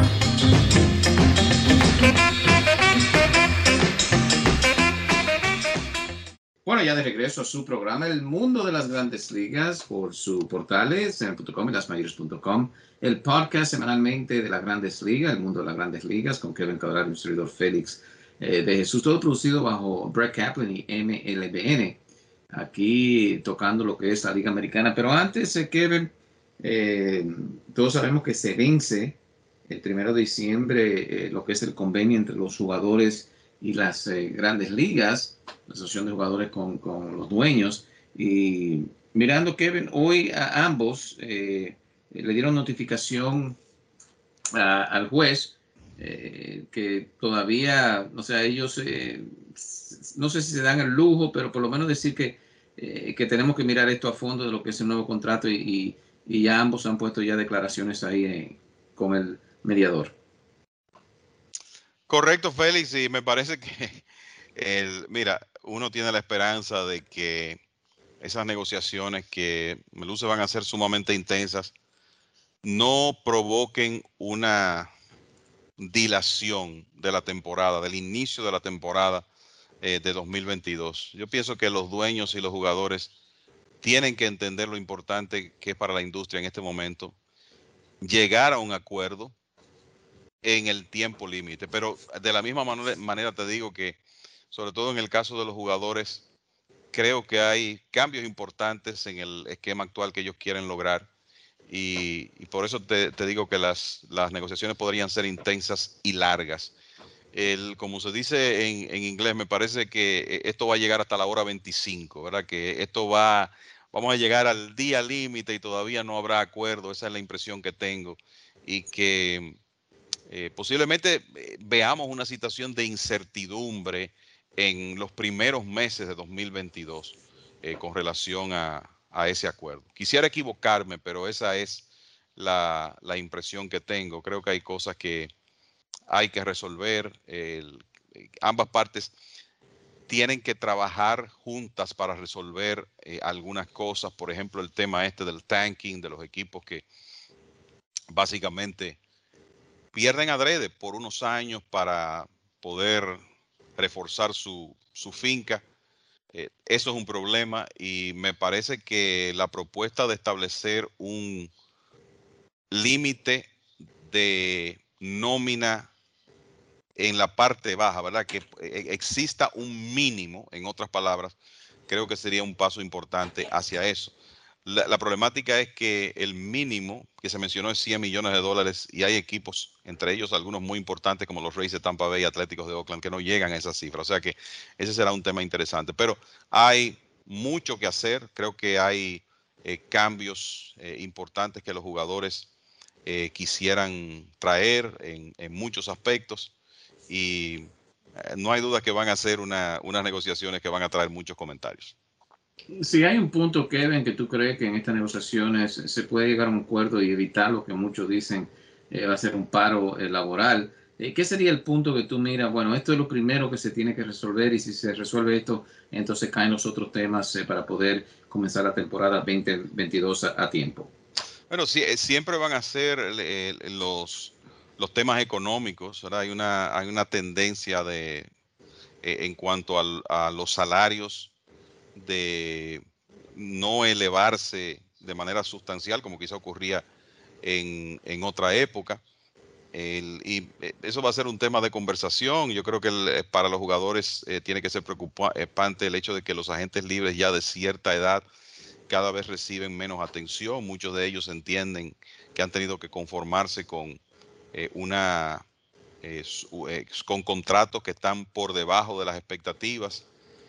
Bueno, ya de regreso a su programa El Mundo de las Grandes Ligas por su portales en punto com y lasmayores punto com, el podcast semanalmente de las Grandes Ligas, El Mundo de las Grandes Ligas, con Kevin Cabral y un servidor Félix eh, de Jesús, todo producido bajo Brett Kaplan y M L B N, aquí tocando lo que es la Liga Americana. Pero antes, eh, Kevin, eh, todos sabemos que se vence el primero de diciembre eh, lo que es el convenio entre los jugadores y las eh, Grandes Ligas, la asociación de jugadores con, con los dueños. Y mirando, Kevin, hoy a ambos eh, le dieron notificación a, al juez eh, que todavía, o sea, ellos eh, no sé si se dan el lujo, pero por lo menos decir que, eh, que tenemos que mirar esto a fondo de lo que es el nuevo contrato y, y, y ya ambos han puesto ya declaraciones ahí eh, con el mediador. Correcto, Félix, y me parece que, el, mira, uno tiene la esperanza de que esas negociaciones que me luce van a ser sumamente intensas no provoquen una dilación de la temporada, del inicio de la temporada eh, de dos mil veintidós. Yo pienso que los dueños y los jugadores tienen que entender lo importante que es para la industria en este momento llegar a un acuerdo en el tiempo límite. Pero de la misma manera, manera te digo que, sobre todo en el caso de los jugadores, creo que hay cambios importantes en el esquema actual que ellos quieren lograr. Y, y por eso te, te digo que las, las negociaciones podrían ser intensas y largas. El, como se dice en, en inglés, me parece que esto va a llegar hasta la hora veinticinco, ¿verdad? Que esto va, vamos a llegar al día límite y todavía no habrá acuerdo. Esa es la impresión que tengo. Y que eh, posiblemente eh, veamos una situación de incertidumbre en los primeros meses de dos mil veintidós eh, con relación a, a ese acuerdo. Quisiera equivocarme, pero esa es la, la impresión que tengo. Creo que hay cosas que hay que resolver. El, ambas partes tienen que trabajar juntas para resolver eh, algunas cosas. Por ejemplo, el tema este del tanking de los equipos que básicamente pierden adrede por unos años para poder reforzar su, su finca. Eh, eso es un problema y me parece que la propuesta de establecer un límite de nómina en la parte baja, ¿verdad? Que exista un mínimo, en otras palabras, creo que sería un paso importante hacia eso. La, la problemática es que el mínimo que se mencionó es cien millones de dólares y hay equipos, entre ellos algunos muy importantes como los Rays de Tampa Bay y Atléticos de Oakland, que no llegan a esa cifra. O sea que ese será un tema interesante. Pero hay mucho que hacer. Creo que hay eh, cambios eh, importantes que los jugadores eh, quisieran traer en, en muchos aspectos. Y eh, no hay duda que van a ser una, unas negociaciones que van a traer muchos comentarios. Si hay un punto, Kevin, que tú crees que en estas negociaciones se puede llegar a un acuerdo y evitar lo que muchos dicen eh, va a ser un paro eh, laboral, eh, ¿qué sería el punto que tú miras? Bueno, esto es lo primero que se tiene que resolver y si se resuelve esto, entonces caen los otros temas eh, para poder comenzar la temporada veinte veintidós a, a tiempo. Bueno, sí, siempre van a ser eh, los, los temas económicos, ¿verdad? Hay una, hay una tendencia de, eh, en cuanto al, a los salarios de no elevarse de manera sustancial, como quizá ocurría en, en otra época. El, y eso va a ser un tema de conversación. Yo creo que el, para los jugadores eh, tiene que ser preocupante el hecho de que los agentes libres ya de cierta edad cada vez reciben menos atención. Muchos de ellos entienden que han tenido que conformarse con eh, una eh, su, eh, con contratos que están por debajo de las expectativas.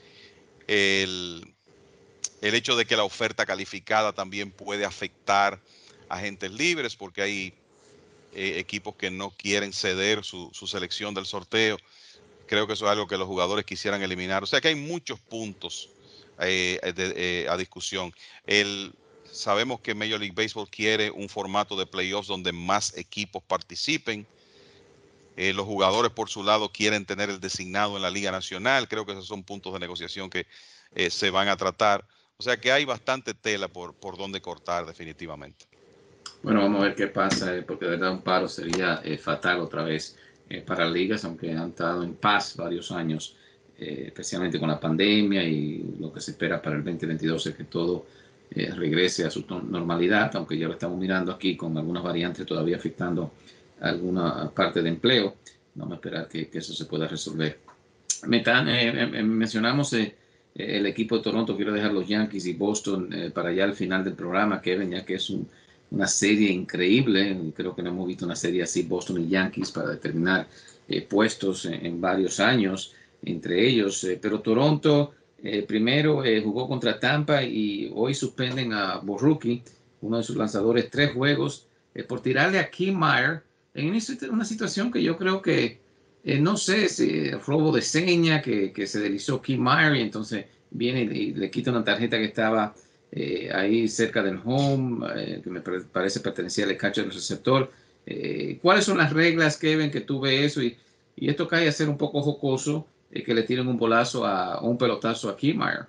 El, el hecho de que la oferta calificada también puede afectar a agentes libres porque hay eh, equipos que no quieren ceder su, su selección del sorteo. Creo que eso es algo que los jugadores quisieran eliminar. O sea que hay muchos puntos eh, de, eh, a discusión. El, sabemos que Major League Baseball quiere un formato de playoffs donde más equipos participen. Eh, los jugadores por su lado quieren tener el designado en la Liga Nacional. Creo que esos son puntos de negociación que eh, se van a tratar. O sea que hay bastante tela por, por donde cortar definitivamente. Bueno, vamos a ver qué pasa, eh, porque de verdad un paro sería eh, fatal otra vez eh, para ligas, aunque han estado en paz varios años, eh, especialmente con la pandemia y lo que se espera para el veinte veintidós es que todo eh, regrese a su normalidad, aunque ya lo estamos mirando aquí con algunas variantes todavía afectando alguna parte de empleo. Vamos a esperar que, que eso se pueda resolver. Metan, eh, eh, mencionamos eh, el equipo de Toronto, quiero dejar los Yankees y Boston eh, para allá al final del programa, Kevin, ya que es un una serie increíble, creo que no hemos visto una serie así, Boston y Yankees, para determinar eh, puestos en, en varios años entre ellos, eh, pero Toronto eh, primero eh, jugó contra Tampa y hoy suspenden a Borucki, uno de sus lanzadores, tres juegos eh, por tirarle a Kiermaier en una situación que yo creo que eh, no sé si robo de seña, que, que se deslizó Kiermaier y entonces viene y le quita una tarjeta que estaba Eh, ahí cerca del home, eh, que me parece pertenecía al catcher del receptor. Eh, ¿Cuáles son las reglas, Kevin, que tú ves eso? Y, y esto cae a ser un poco jocoso, eh, que le tiren un bolazo a un pelotazo a Kiermaier.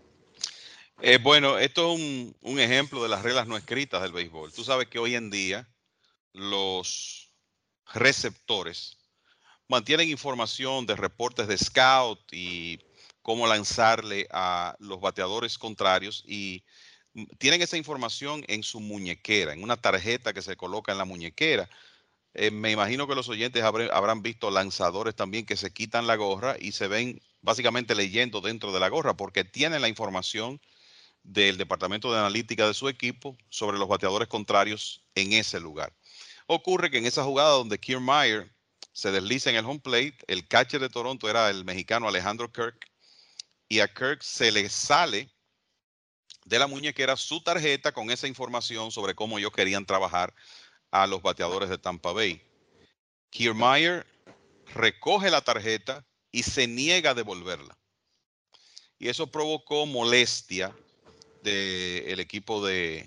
Eh, bueno, esto es un, un ejemplo de las reglas no escritas del béisbol. Tú sabes que hoy en día los receptores mantienen información de reportes de scout y cómo lanzarle a los bateadores contrarios y tienen esa información en su muñequera, en una tarjeta que se coloca en la muñequera. Eh, me imagino que los oyentes habré, habrán visto lanzadores también que se quitan la gorra y se ven básicamente leyendo dentro de la gorra porque tienen la información del departamento de analítica de su equipo sobre los bateadores contrarios en ese lugar. Ocurre que en esa jugada donde Kiermaier se desliza en el home plate, el catcher de Toronto era el mexicano Alejandro Kirk, y a Kirk se le sale de la muñequera su tarjeta con esa información sobre cómo ellos querían trabajar a los bateadores de Tampa Bay. Kiermaier recoge la tarjeta y se niega a devolverla. Y eso provocó molestia del equipo de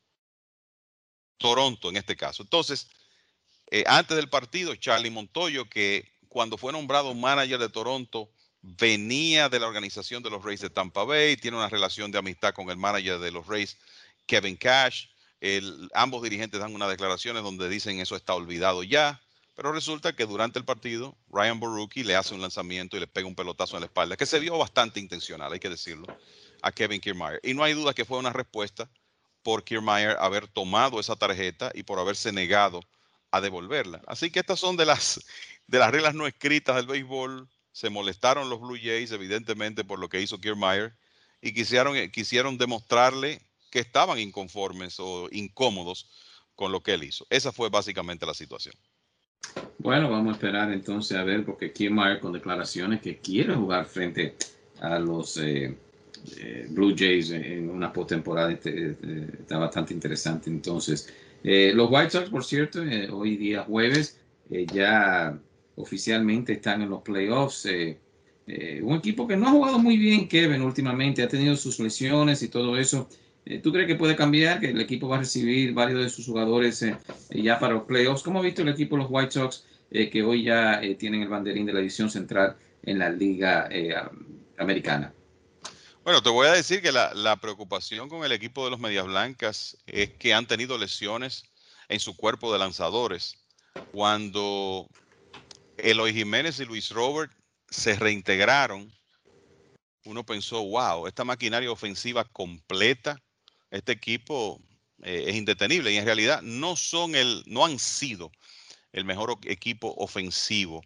Toronto en este caso. Entonces, eh, antes del partido, Charlie Montoyo, que cuando fue nombrado manager de Toronto, venía de la organización de los Rays de Tampa Bay, tiene una relación de amistad con el manager de los Rays, Kevin Cash. El, ambos dirigentes dan unas declaraciones donde dicen eso está olvidado ya, pero resulta que durante el partido Ryan Borucki le hace un lanzamiento y le pega un pelotazo en la espalda, que se vio bastante intencional, hay que decirlo, a Kevin Kiermaier. Y no hay duda que fue una respuesta por Kiermaier haber tomado esa tarjeta y por haberse negado a devolverla. Así que estas son de las, de las reglas no escritas del béisbol. Se molestaron los Blue Jays, evidentemente, por lo que hizo Kiermaier y quisieron, quisieron demostrarle que estaban inconformes o incómodos con lo que él hizo. Esa fue básicamente la situación. Bueno, vamos a esperar entonces a ver, porque Kiermaier con declaraciones que quiere jugar frente a los eh, eh, Blue Jays en una postemporada eh, está bastante interesante. Entonces, eh, los White Sox, por cierto, eh, hoy día jueves, eh, ya oficialmente están en los playoffs. Eh, eh, un equipo que no ha jugado muy bien, Kevin, últimamente, ha tenido sus lesiones y todo eso. ¿Tú crees que puede cambiar, que el equipo va a recibir varios de sus jugadores eh, ya para los playoffs? ¿Cómo ha visto el equipo los White Sox eh, que hoy ya eh, tienen el banderín de la división central en la liga eh, americana? Bueno, te voy a decir que la, la preocupación con el equipo de los Medias Blancas es que han tenido lesiones en su cuerpo de lanzadores. Cuando Eloy Jiménez y Luis Robert se reintegraron, uno pensó, wow, esta maquinaria ofensiva completa, este equipo eh, es indetenible, y en realidad no son el, no han sido el mejor equipo ofensivo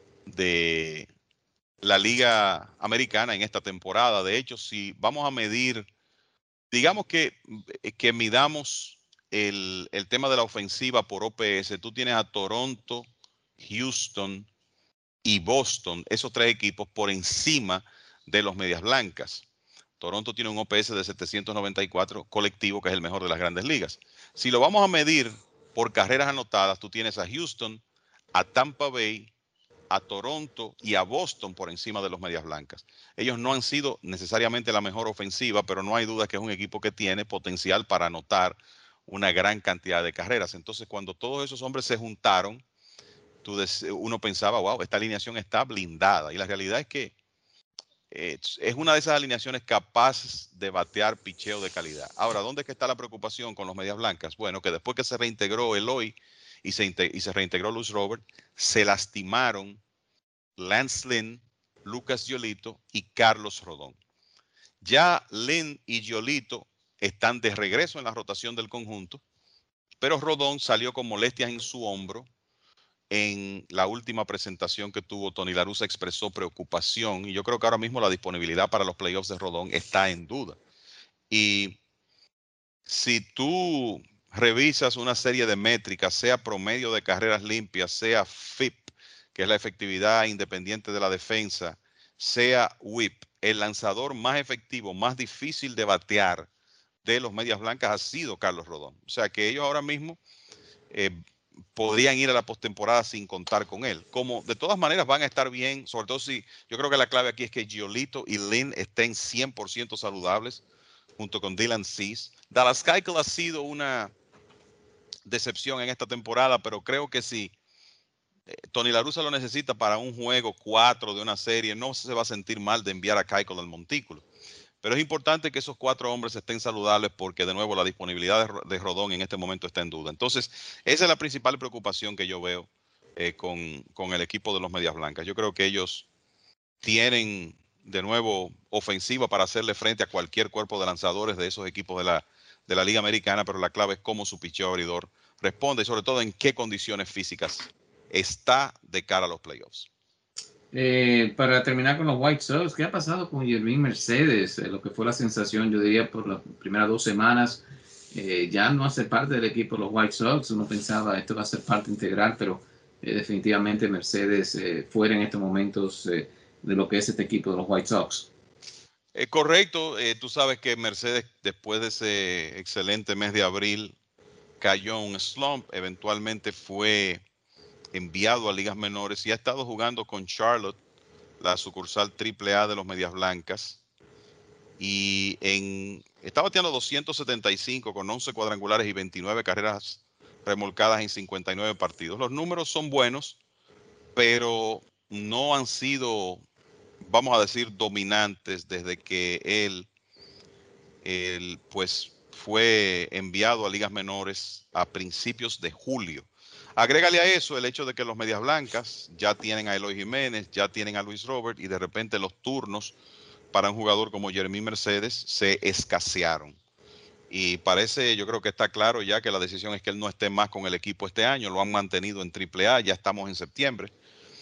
de la Liga Americana en esta temporada. De hecho, si vamos a medir, digamos que, que midamos el, el tema de la ofensiva por O P S, tú tienes a Toronto, Houston y Boston, esos tres equipos por encima de los Medias Blancas. Toronto tiene un O P S de setecientos noventa y cuatro colectivo, que es el mejor de las grandes ligas. Si lo vamos a medir por carreras anotadas, tú tienes a Houston, a Tampa Bay, a Toronto y a Boston por encima de los Medias Blancas. Ellos no han sido necesariamente la mejor ofensiva, pero no hay duda que es un equipo que tiene potencial para anotar una gran cantidad de carreras. Entonces, cuando todos esos hombres se juntaron, tú uno pensaba, wow, esta alineación está blindada. Y la realidad es que es una de esas alineaciones capaces de batear picheo de calidad. Ahora, ¿dónde es que está la preocupación con los Medias Blancas? Bueno, que después que se reintegró Eloy y se, y se reintegró Luis Robert, se lastimaron Lance Lynn, Lucas Giolito y Carlos Rodón. Ya Lynn y Giolito están de regreso en la rotación del conjunto, pero Rodón salió con molestias en su hombro. En la última presentación que tuvo, Tony La Russa expresó preocupación, y yo creo que ahora mismo la disponibilidad para los playoffs de Rodón está en duda. Y si tú revisas una serie de métricas, sea promedio de carreras limpias, sea F I P, que es la efectividad independiente de la defensa, sea W I P, el lanzador más efectivo, más difícil de batear de los Medias Blancas ha sido Carlos Rodón. O sea que ellos ahora mismo eh, podrían ir a la postemporada sin contar con él. Como de todas maneras van a estar bien, sobre todo si, yo creo que la clave aquí es que Giolito y Lynn estén cien por ciento saludables, junto con Dylan Cease. Dallas Keuchel ha sido una decepción en esta temporada, pero creo que si eh, Tony La Russa lo necesita para un juego cuatro de una serie, no se va a sentir mal de enviar a Keuchel al montículo. Pero es importante que esos cuatro hombres estén saludables porque, de nuevo, la disponibilidad de, de Rodón en este momento está en duda. Entonces, esa es la principal preocupación que yo veo eh, con, con el equipo de los Medias Blancas. Yo creo que ellos tienen de nuevo ofensiva para hacerle frente a cualquier cuerpo de lanzadores de esos equipos de la, de la Liga Americana, pero la clave es cómo su picheo abridor responde y sobre todo en qué condiciones físicas está de cara a los playoffs. Eh, para terminar con los White Sox, ¿qué ha pasado con Yermin Mercedes? Eh, lo que fue la sensación, yo diría, por las primeras dos semanas, eh, ya no hace parte del equipo de los White Sox. Uno pensaba esto va a ser parte integral, pero eh, definitivamente Mercedes eh, fuera en estos momentos eh, de lo que es este equipo de los White Sox. Eh, correcto, eh, tú sabes que Mercedes después de ese excelente mes de abril cayó en un slump, eventualmente fue enviado a ligas menores y ha estado jugando con Charlotte, la sucursal triple A de los Medias Blancas, y en, está bateando doscientos setenta y cinco con once cuadrangulares y veintinueve carreras remolcadas en cincuenta y nueve partidos. Los números son buenos, pero no han sido, vamos a decir, dominantes desde que él, él pues fue enviado a ligas menores a principios de julio. Agrégale a eso el hecho de que los Medias Blancas ya tienen a Eloy Jiménez, ya tienen a Luis Robert y de repente los turnos para un jugador como Yermin Mercedes se escasearon. Y parece, yo creo que está claro ya que la decisión es que él no esté más con el equipo este año, lo han mantenido en triple A, ya estamos en septiembre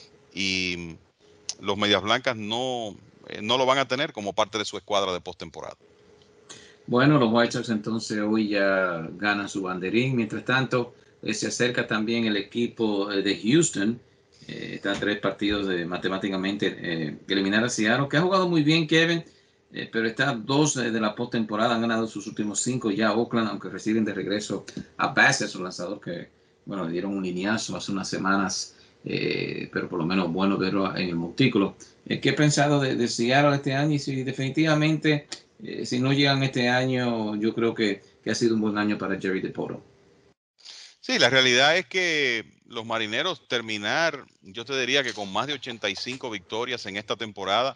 y los Medias Blancas no, eh, no lo van a tener como parte de su escuadra de postemporada. Bueno, los White Sox entonces hoy ya ganan su banderín. Mientras tanto, eh, se acerca también el equipo eh, de Houston. Eh, está a tres partidos de matemáticamente eh, eliminar a Seattle, que ha jugado muy bien Kevin, eh, pero está a dos eh, de la postemporada. Han ganado sus últimos cinco ya Oakland, aunque reciben de regreso a Bassett, su lanzador que, bueno, le dieron un lineazo hace unas semanas, eh, pero por lo menos bueno verlo en el montículo. Eh, ¿Qué he pensado de, de Seattle este año? Y si definitivamente... Eh, si no llegan este año, yo creo que, que ha sido un buen año para Jerry Dipoto. Sí, la realidad es que los Marineros terminar, yo te diría que con más de ochenta y cinco victorias en esta temporada,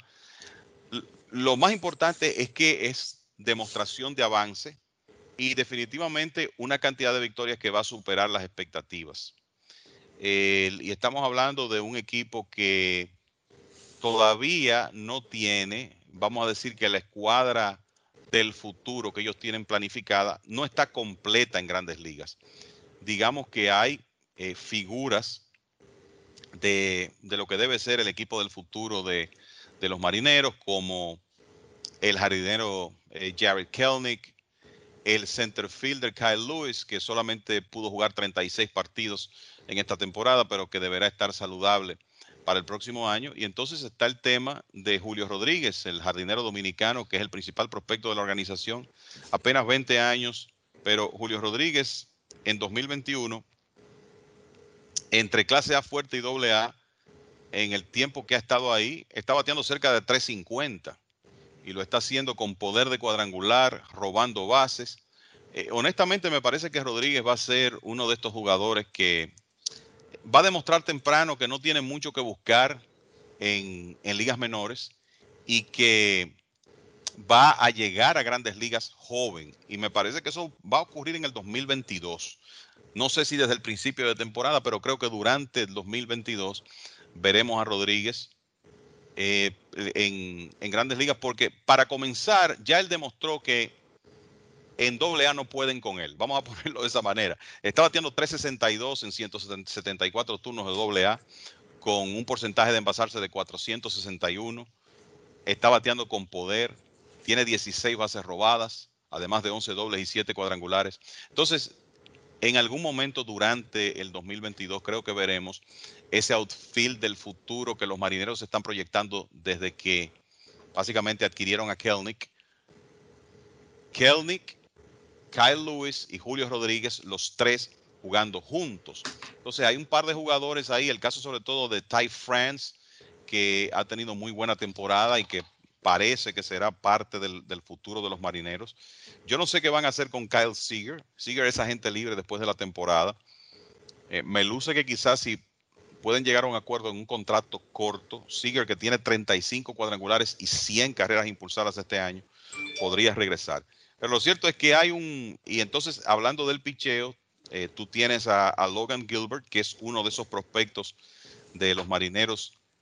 lo más importante es que es demostración de avance y definitivamente una cantidad de victorias que va a superar las expectativas. Eh, y estamos hablando de un equipo que todavía no tiene, vamos a decir que la escuadra del futuro que ellos tienen planificada no está completa en Grandes Ligas. Digamos que hay eh, figuras de, de lo que debe ser el equipo del futuro de, de los Marineros, como el jardinero eh, Jared Kelenic, el center fielder Kyle Lewis, que solamente pudo jugar treinta y seis partidos en esta temporada, pero que deberá estar saludable para el próximo año. Y entonces está el tema de Julio Rodríguez, el jardinero dominicano, que es el principal prospecto de la organización, apenas veinte años, pero Julio Rodríguez en dos mil veintiuno, entre clase A fuerte y doble A, en el tiempo que ha estado ahí, está bateando cerca de tres cincuenta y lo está haciendo con poder de cuadrangular, robando bases. Eh, honestamente me parece que Rodríguez va a ser uno de estos jugadores que va a demostrar temprano que no tiene mucho que buscar en, en ligas menores y que va a llegar a Grandes Ligas joven. Y me parece que eso va a ocurrir en el dos mil veintidós. No sé si desde el principio de temporada, pero creo que durante el dos mil veintidós veremos a Rodríguez eh, en, en Grandes Ligas, porque para comenzar ya él demostró que en doble A no pueden con él. Vamos a ponerlo de esa manera. Está bateando tres sesenta y dos en ciento setenta y cuatro turnos de doble A, con un porcentaje de envasarse de cuatrocientos sesenta y uno. Está bateando con poder. Tiene dieciséis bases robadas, además de once dobles y siete cuadrangulares. Entonces, en algún momento durante el dos mil veintidós creo que veremos ese outfield del futuro que los Marineros están proyectando desde que básicamente adquirieron a Kelenic. Kelenic, Kyle Lewis y Julio Rodríguez, los tres jugando juntos. Entonces hay un par de jugadores ahí, el caso sobre todo de Ty France, que ha tenido muy buena temporada y que parece que será parte del, del futuro de los Marineros. Yo no sé qué van a hacer con Kyle Seager. Seager es agente libre después de la temporada. Eh, me luce que quizás si pueden llegar a un acuerdo en un contrato corto, Seager, que tiene treinta y cinco cuadrangulares y cien carreras impulsadas este año, podría regresar. Pero lo cierto es que hay un, y entonces hablando del picheo, eh, tú tienes a, a Logan Gilbert, que es uno de esos prospectos de los Marineros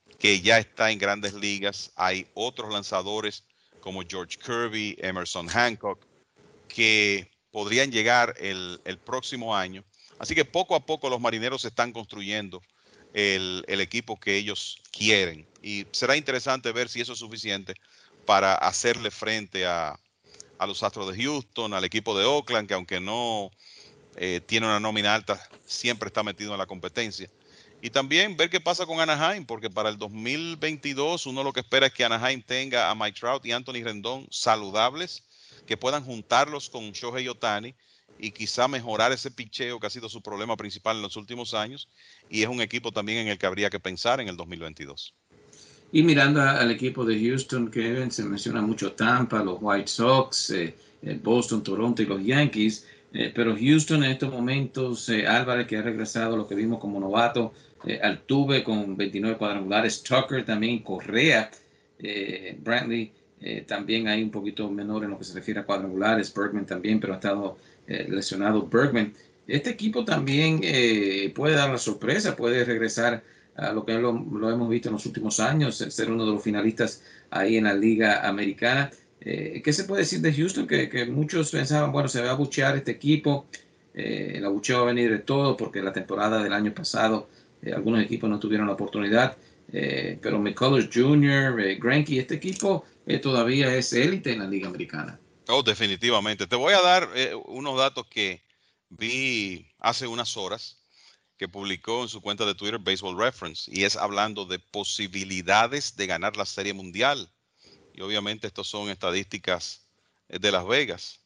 que ya está en grandes ligas. Hay otros lanzadores como George Kirby, Emerson Hancock, que podrían llegar el, el próximo año. Así que poco a poco los Marineros están construyendo el, el equipo que ellos quieren. Y será interesante ver si eso es suficiente para hacerle frente a, a los Astros de Houston, al equipo de Oakland, que aunque no eh, tiene una nómina alta, siempre está metido en la competencia. Y también ver qué pasa con Anaheim, porque para el dos mil veintidós uno lo que espera es que Anaheim tenga a Mike Trout y Anthony Rendón saludables, que puedan juntarlos con Shohei Ohtani y quizá mejorar ese picheo que ha sido su problema principal en los últimos años. Y es un equipo también en el que habría que pensar en el dos mil veintidós. Y mirando al equipo de Houston, Kevin, se menciona mucho Tampa, los White Sox, eh, Boston, Toronto y los Yankees. Eh, pero Houston en estos momentos, eh, Álvarez, que ha regresado, lo que vimos como novato, eh, Altuve con veintinueve cuadrangulares, Tucker también, Correa, eh, Brantley eh, también hay un poquito menor en lo que se refiere a cuadrangulares, Bergman también, pero ha estado eh, lesionado Bergman. Este equipo también eh, puede dar la sorpresa, puede regresar a lo que lo, lo hemos visto en los últimos años, ser uno de los finalistas ahí en la Liga Americana. Eh, ¿Qué se puede decir de Houston? Que, que muchos pensaban, bueno, se va a buchear este equipo, eh, el abucheo va a venir de todo, porque la temporada del año pasado eh, algunos equipos no tuvieron la oportunidad, eh, pero McCullers junior, eh, Greinke, este equipo eh, todavía es élite en la Liga Americana. Oh, definitivamente. Te voy a dar eh, unos datos que vi hace unas horas, que publicó en su cuenta de Twitter Baseball Reference, y es hablando de posibilidades de ganar la Serie Mundial. Y obviamente estos son estadísticas de Las Vegas.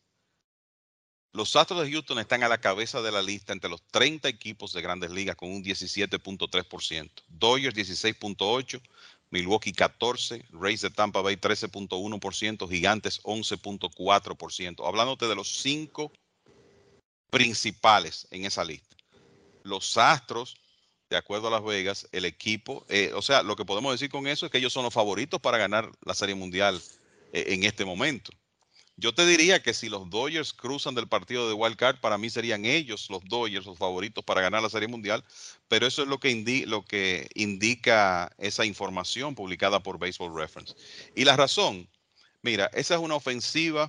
Los Astros de Houston están a la cabeza de la lista entre los treinta equipos de Grandes Ligas con un diecisiete punto tres por ciento. Dodgers dieciséis punto ocho por ciento, Milwaukee catorce por ciento, Rays de Tampa Bay trece punto uno por ciento, Gigantes once punto cuatro por ciento. Hablándote de los cinco principales en esa lista. Los Astros, de acuerdo a Las Vegas, el equipo, eh, o sea, lo que podemos decir con eso es que ellos son los favoritos para ganar la Serie Mundial eh, en este momento. Yo te diría que si los Dodgers cruzan del partido de Wild Card, para mí serían ellos, los Dodgers, los favoritos para ganar la Serie Mundial, pero eso es lo que, indi lo que indica esa información publicada por Baseball Reference. Y la razón, mira, esa es una ofensiva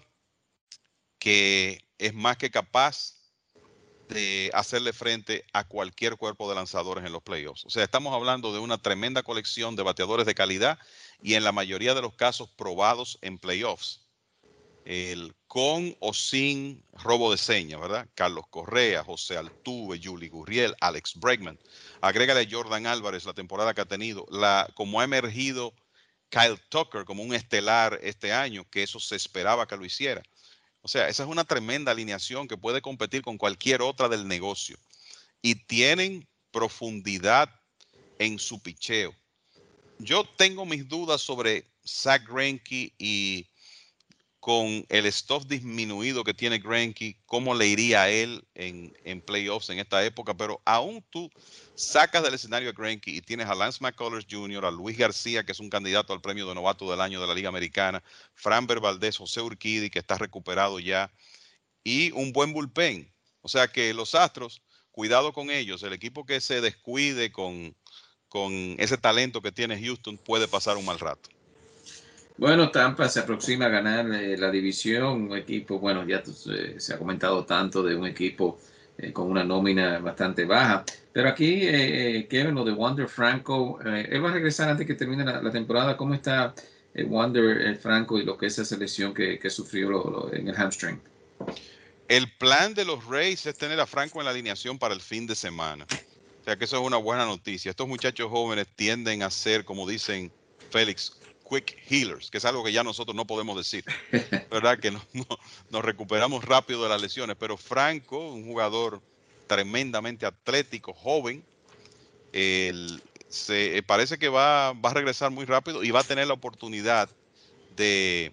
que es más que capaz de hacerle frente a cualquier cuerpo de lanzadores en los playoffs. O sea, estamos hablando de una tremenda colección de bateadores de calidad y en la mayoría de los casos probados en playoffs. El con o sin robo de señas, ¿verdad? Carlos Correa, José Altuve, Yuli Gurriel, Alex Bregman. Agrégale a Jordan Álvarez la temporada que ha tenido, la, como ha emergido Kyle Tucker como un estelar este año, que eso se esperaba que lo hiciera. O sea, esa es una tremenda alineación que puede competir con cualquier otra del negocio. Y tienen profundidad en su picheo. Yo tengo mis dudas sobre Zach Greinke y con el stuff disminuido que tiene Greinke, cómo le iría a él en, en playoffs en esta época. Pero aún tú sacas del escenario a Greinke y tienes a Lance McCullers junior, a Luis García, que es un candidato al premio de novato del año de la Liga Americana, Framber Valdez, José Urquidy, que está recuperado ya, y un buen bullpen. O sea que los Astros, cuidado con ellos. El equipo que se descuide con, con ese talento que tiene Houston puede pasar un mal rato. Bueno, Tampa se aproxima a ganar eh, la división, un equipo, bueno, ya eh, se ha comentado tanto de un equipo eh, con una nómina bastante baja, pero aquí, eh, Kevin, lo de Wander Franco, eh, él va a regresar antes que termine la, la temporada. ¿Cómo está eh, Wander eh, Franco y lo que es esa lesión que, que sufrió lo, lo, en el hamstring? El plan de los Rays es tener a Franco en la alineación para el fin de semana. O sea que eso es una buena noticia. Estos muchachos jóvenes tienden a ser, como dicen Félix, quick healers, que es algo que ya nosotros no podemos decir, ¿verdad? Que no, no, nos recuperamos rápido de las lesiones, pero Franco, un jugador tremendamente atlético, joven, el, se, parece que va, va a regresar muy rápido y va a tener la oportunidad de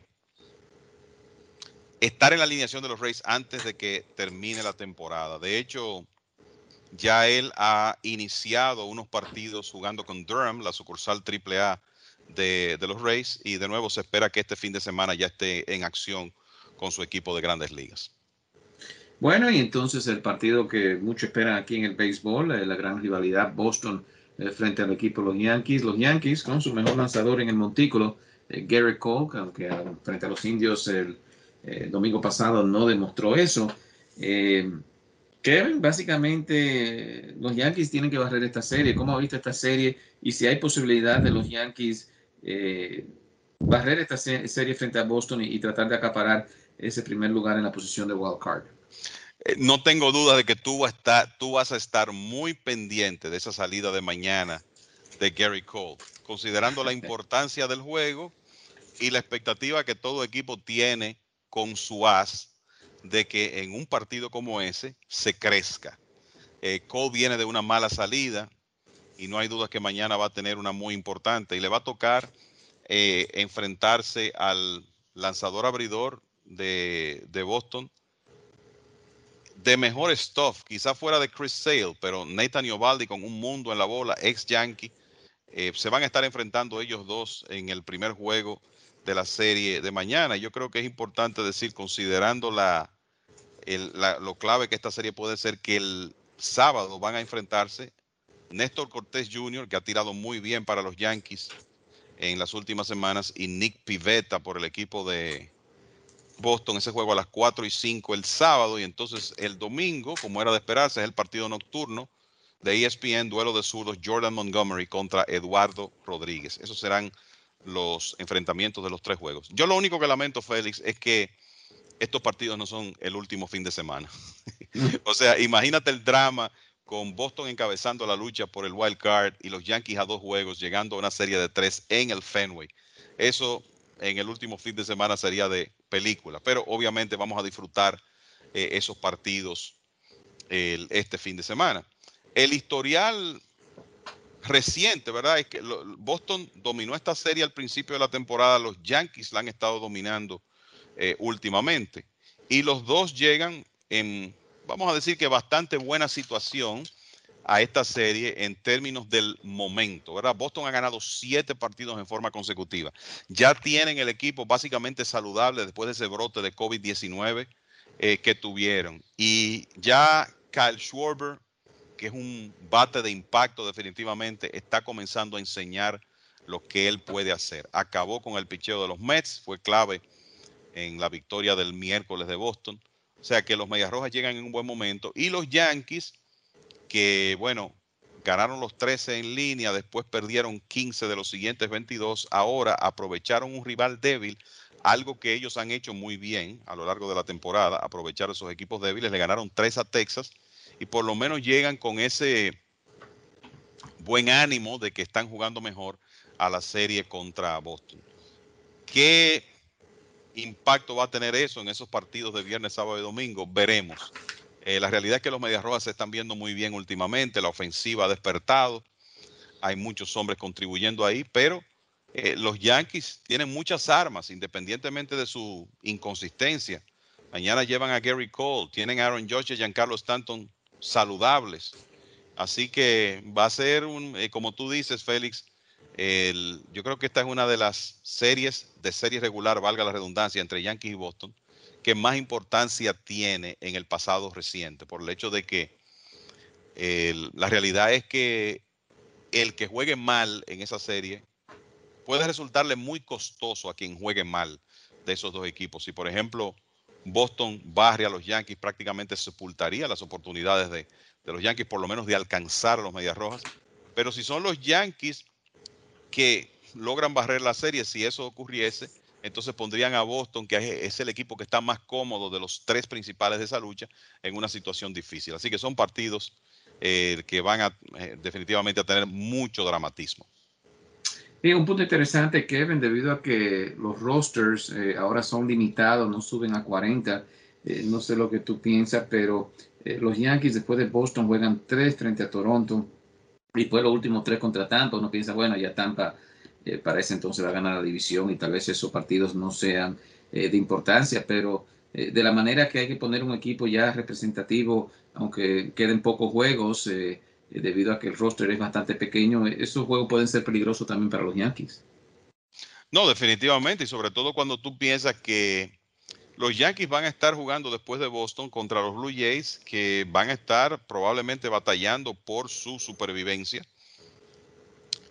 estar en la alineación de los Rays antes de que termine la temporada. De hecho, ya él ha iniciado unos partidos jugando con Durham, la sucursal triple A De, de los Rays, y de nuevo se espera que este fin de semana ya esté en acción con su equipo de Grandes Ligas. Bueno, y entonces el partido que muchos esperan aquí en el béisbol, eh, la gran rivalidad Boston eh, frente al equipo de los Yankees. Los Yankees con su mejor lanzador en el montículo, eh, Garrett Cole, aunque uh, frente a los Indios el eh, domingo pasado no demostró eso. Eh, Kevin, básicamente los Yankees tienen que barrer esta serie. ¿Cómo ha visto esta serie? Y si hay posibilidad de los Yankees eh, barrer esta se serie frente a Boston y, y tratar de acaparar ese primer lugar en la posición de wild card. Eh, no tengo duda de que tú, vas a estar, tú vas a estar muy pendiente de esa salida de mañana de Garrett Cole, considerando la importancia del juego y la expectativa que todo equipo tiene con su as de que en un partido como ese se crezca. Eh, Cole viene de una mala salida y no hay duda que mañana va a tener una muy importante y le va a tocar eh, enfrentarse al lanzador abridor de, de Boston de mejor stuff, quizá fuera de Chris Sale, pero Nathan Eovaldi con un mundo en la bola, ex Yankee, eh, se van a estar enfrentando ellos dos en el primer juego de la serie de mañana. Yo creo que es importante decir, considerando la, el, la, lo clave que esta serie puede ser, que el sábado van a enfrentarse Néstor Cortés junior, que ha tirado muy bien para los Yankees en las últimas semanas, y Nick Pivetta por el equipo de Boston. Ese juego a las cuatro y cinco el sábado, y entonces el domingo, como era de esperarse, es el partido nocturno de E S P N, duelo de zurdos, Jordan Montgomery contra Eduardo Rodríguez. Esos serán los enfrentamientos de los tres juegos. Yo lo único que lamento, Félix, es que estos partidos no son el último fin de semana. O sea, imagínate el drama con Boston encabezando la lucha por el wild card y los Yankees a dos juegos, llegando a una serie de tres en el Fenway. Eso en el último fin de semana sería de película, pero obviamente vamos a disfrutar eh, esos partidos el, este fin de semana. El historial reciente, ¿verdad? Es que lo, Boston dominó esta serie al principio de la temporada, los Yankees la han estado dominando eh, últimamente, y los dos llegan en, vamos a decir que bastante buena situación a esta serie en términos del momento, ¿verdad? Boston ha ganado siete partidos en forma consecutiva. Ya tienen el equipo básicamente saludable después de ese brote de COVID diecinueve eh, que tuvieron. Y ya Kyle Schwarber, que es un bate de impacto definitivamente, está comenzando a enseñar lo que él puede hacer. Acabó con el picheo de los Mets, fue clave en la victoria del miércoles de Boston. O sea que los Medias Rojas llegan en un buen momento. Y los Yankees, que bueno, ganaron los trece en línea, después perdieron quince de los siguientes veintidós, ahora aprovecharon un rival débil, algo que ellos han hecho muy bien a lo largo de la temporada, aprovechar esos equipos débiles. Le ganaron tres a Texas y por lo menos llegan con ese buen ánimo de que están jugando mejor a la serie contra Boston. ¿Qué impacto va a tener eso en esos partidos de viernes, sábado y domingo? Veremos. Eh, la realidad es que los Medias Rojas se están viendo muy bien últimamente, la ofensiva ha despertado, hay muchos hombres contribuyendo ahí, pero eh, los Yankees tienen muchas armas, independientemente de su inconsistencia. Mañana llevan a Garrett Cole, tienen a Aaron Judge y Giancarlo Stanton saludables, así que va a ser, un, eh, como tú dices, Félix, el, yo creo que esta es una de las series de serie regular, valga la redundancia, entre Yankees y Boston, que más importancia tiene en el pasado reciente, por el hecho de que el, la realidad es que el que juegue mal en esa serie puede resultarle muy costoso a quien juegue mal de esos dos equipos. Si, por ejemplo, Boston barre a los Yankees, prácticamente sepultaría las oportunidades de, de los Yankees, por lo menos de alcanzar a los Medias Rojas. Pero si son los Yankees que logran barrer la serie, si eso ocurriese, entonces pondrían a Boston, que es el equipo que está más cómodo de los tres principales de esa lucha, en una situación difícil. Así que son partidos eh, que van a eh, definitivamente a tener mucho dramatismo. Sí, un punto interesante, Kevin, debido a que los rosters eh, ahora son limitados, no suben a cuarenta. Eh, no sé lo que tú piensas, pero eh, los Yankees después de Boston juegan tres frente a Toronto y después los últimos tres contra Tampa. Uno piensa, bueno, ya Tampa Eh, para ese entonces va a ganar la división y tal vez esos partidos no sean eh, de importancia, pero eh, de la manera que hay que poner un equipo ya representativo, aunque queden pocos juegos, eh, eh, debido a que el roster es bastante pequeño, eh, esos juegos pueden ser peligrosos también para los Yankees. No, definitivamente, y sobre todo cuando tú piensas que los Yankees van a estar jugando después de Boston contra los Blue Jays, que van a estar probablemente batallando por su supervivencia.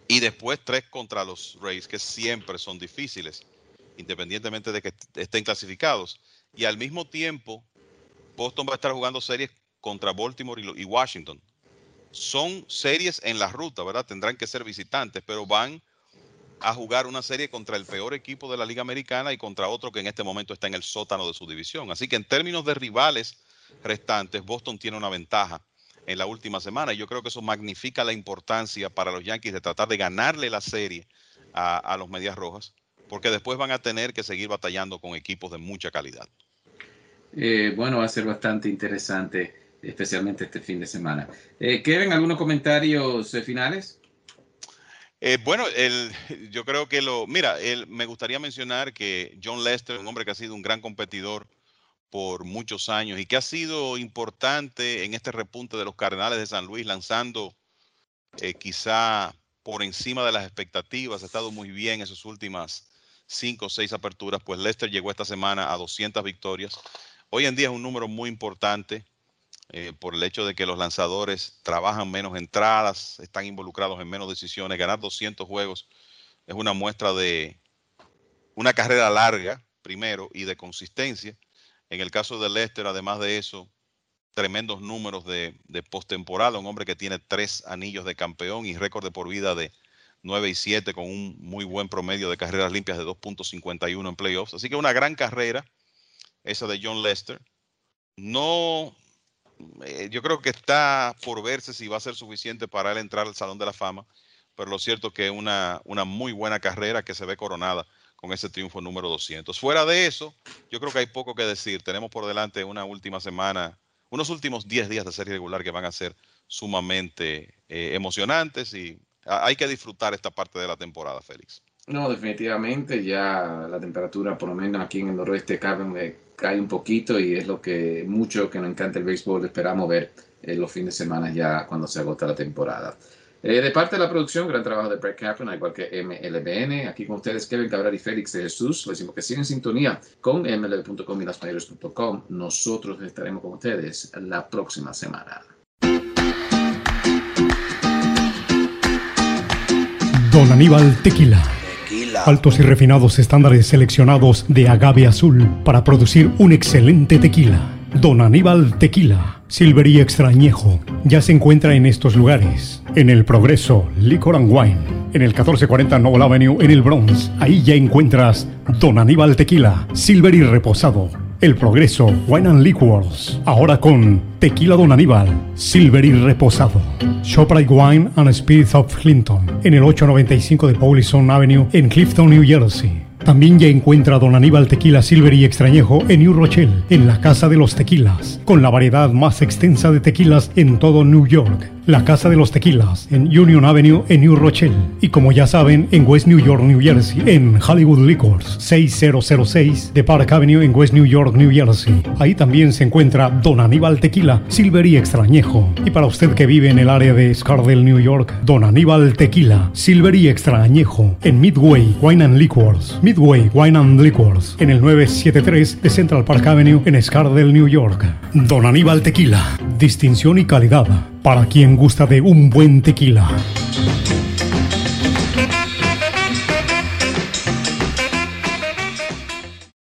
y después tres contra los Rays, que siempre son difíciles, independientemente de que estén clasificados. Y al mismo tiempo, Boston va a estar jugando series contra Baltimore y Washington. Son series en la ruta, ¿verdad? Tendrán que ser visitantes, pero van a jugar una serie contra el peor equipo de la Liga Americana y contra otro que en este momento está en el sótano de su división. Así que en términos de rivales restantes, Boston tiene una ventaja en la última semana, y yo creo que eso magnifica la importancia para los Yankees de tratar de ganarle la serie a, a los Medias Rojas, porque después van a tener que seguir batallando con equipos de mucha calidad. Eh, bueno, va a ser bastante interesante, especialmente este fin de semana. Eh, Kevin, ¿algunos comentarios eh, finales? Eh, bueno, el, yo creo que lo... Mira, el, me gustaría mencionar que Jon Lester, un hombre que ha sido un gran competidor por muchos años y que ha sido importante en este repunte de los Cardenales de San Luis, lanzando eh, quizá por encima de las expectativas, ha estado muy bien en sus últimas cinco o seis aperturas, pues Lester llegó esta semana a doscientas victorias. Hoy en día es un número muy importante eh, por el hecho de que los lanzadores trabajan menos entradas, están involucrados en menos decisiones. Ganar doscientos juegos es una muestra de una carrera larga, primero, y de consistencia. En el caso de Lester, además de eso, tremendos números de, de postemporada, un hombre que tiene tres anillos de campeón y récord de por vida de nueve y siete con un muy buen promedio de carreras limpias de dos punto cincuenta y uno en playoffs. Así que una gran carrera esa de Jon Lester. No, eh, yo creo que está por verse si va a ser suficiente para él entrar al Salón de la Fama, pero lo cierto es que es una, una muy buena carrera que se ve coronada con ese triunfo número doscientos. Fuera de eso, yo creo que hay poco que decir. Tenemos por delante una última semana, unos últimos diez días de serie regular que van a ser sumamente eh, emocionantes, y hay que disfrutar esta parte de la temporada, Félix. No, definitivamente ya la temperatura, por lo menos aquí en el noroeste, cae, cae un poquito, y es lo que mucho que nos encanta el béisbol esperamos ver en los fines de semana ya cuando se agota la temporada. Eh, de parte de la producción, gran trabajo de Brett Kaplan, al igual que M L B N. Aquí con ustedes Kevin Cabral y Félix de Jesús. Les decimos que sigan en sintonía con M L B punto com y las mayores punto com. Nosotros estaremos con ustedes la próxima semana. Don Aníbal Tequila. Tequila. Altos y refinados estándares seleccionados de agave azul para producir un excelente tequila. Don Aníbal Tequila, Silver y Extrañejo, ya se encuentra en estos lugares. En El Progreso, Liquor and Wine. En el catorce cuarenta Noble Avenue, en el Bronx. Ahí ya encuentras Don Aníbal Tequila, Silver y Reposado. El Progreso, Wine and Liquors. Ahora con Tequila Don Aníbal, Silver y Reposado. ShopRite Wine and Spirits of Clinton. En el ochocientos noventa y cinco de Paulison Avenue, en Clifton, New Jersey. También ya encuentra Don Aníbal Tequila Silver y Extrañejo en New Rochelle, en la Casa de los Tequilas, con la variedad más extensa de tequilas en todo New York. La Casa de los Tequilas en Union Avenue en New Rochelle. Y como ya saben, en West New York, New Jersey, en Hollywood Liquors, seis mil seis de Park Avenue en West New York, New Jersey. Ahí también se encuentra Don Aníbal Tequila Silver y Extrañejo. Y para usted que vive en el área de Scardale, New York, Don Aníbal Tequila Silver y Extrañejo en Midway Wine and Liquors. Midway Wine and Liquors en el novecientos setenta y tres de Central Park Avenue en Scardale, New York. Don Aníbal Tequila, distinción y calidad para quien gusta de un buen tequila.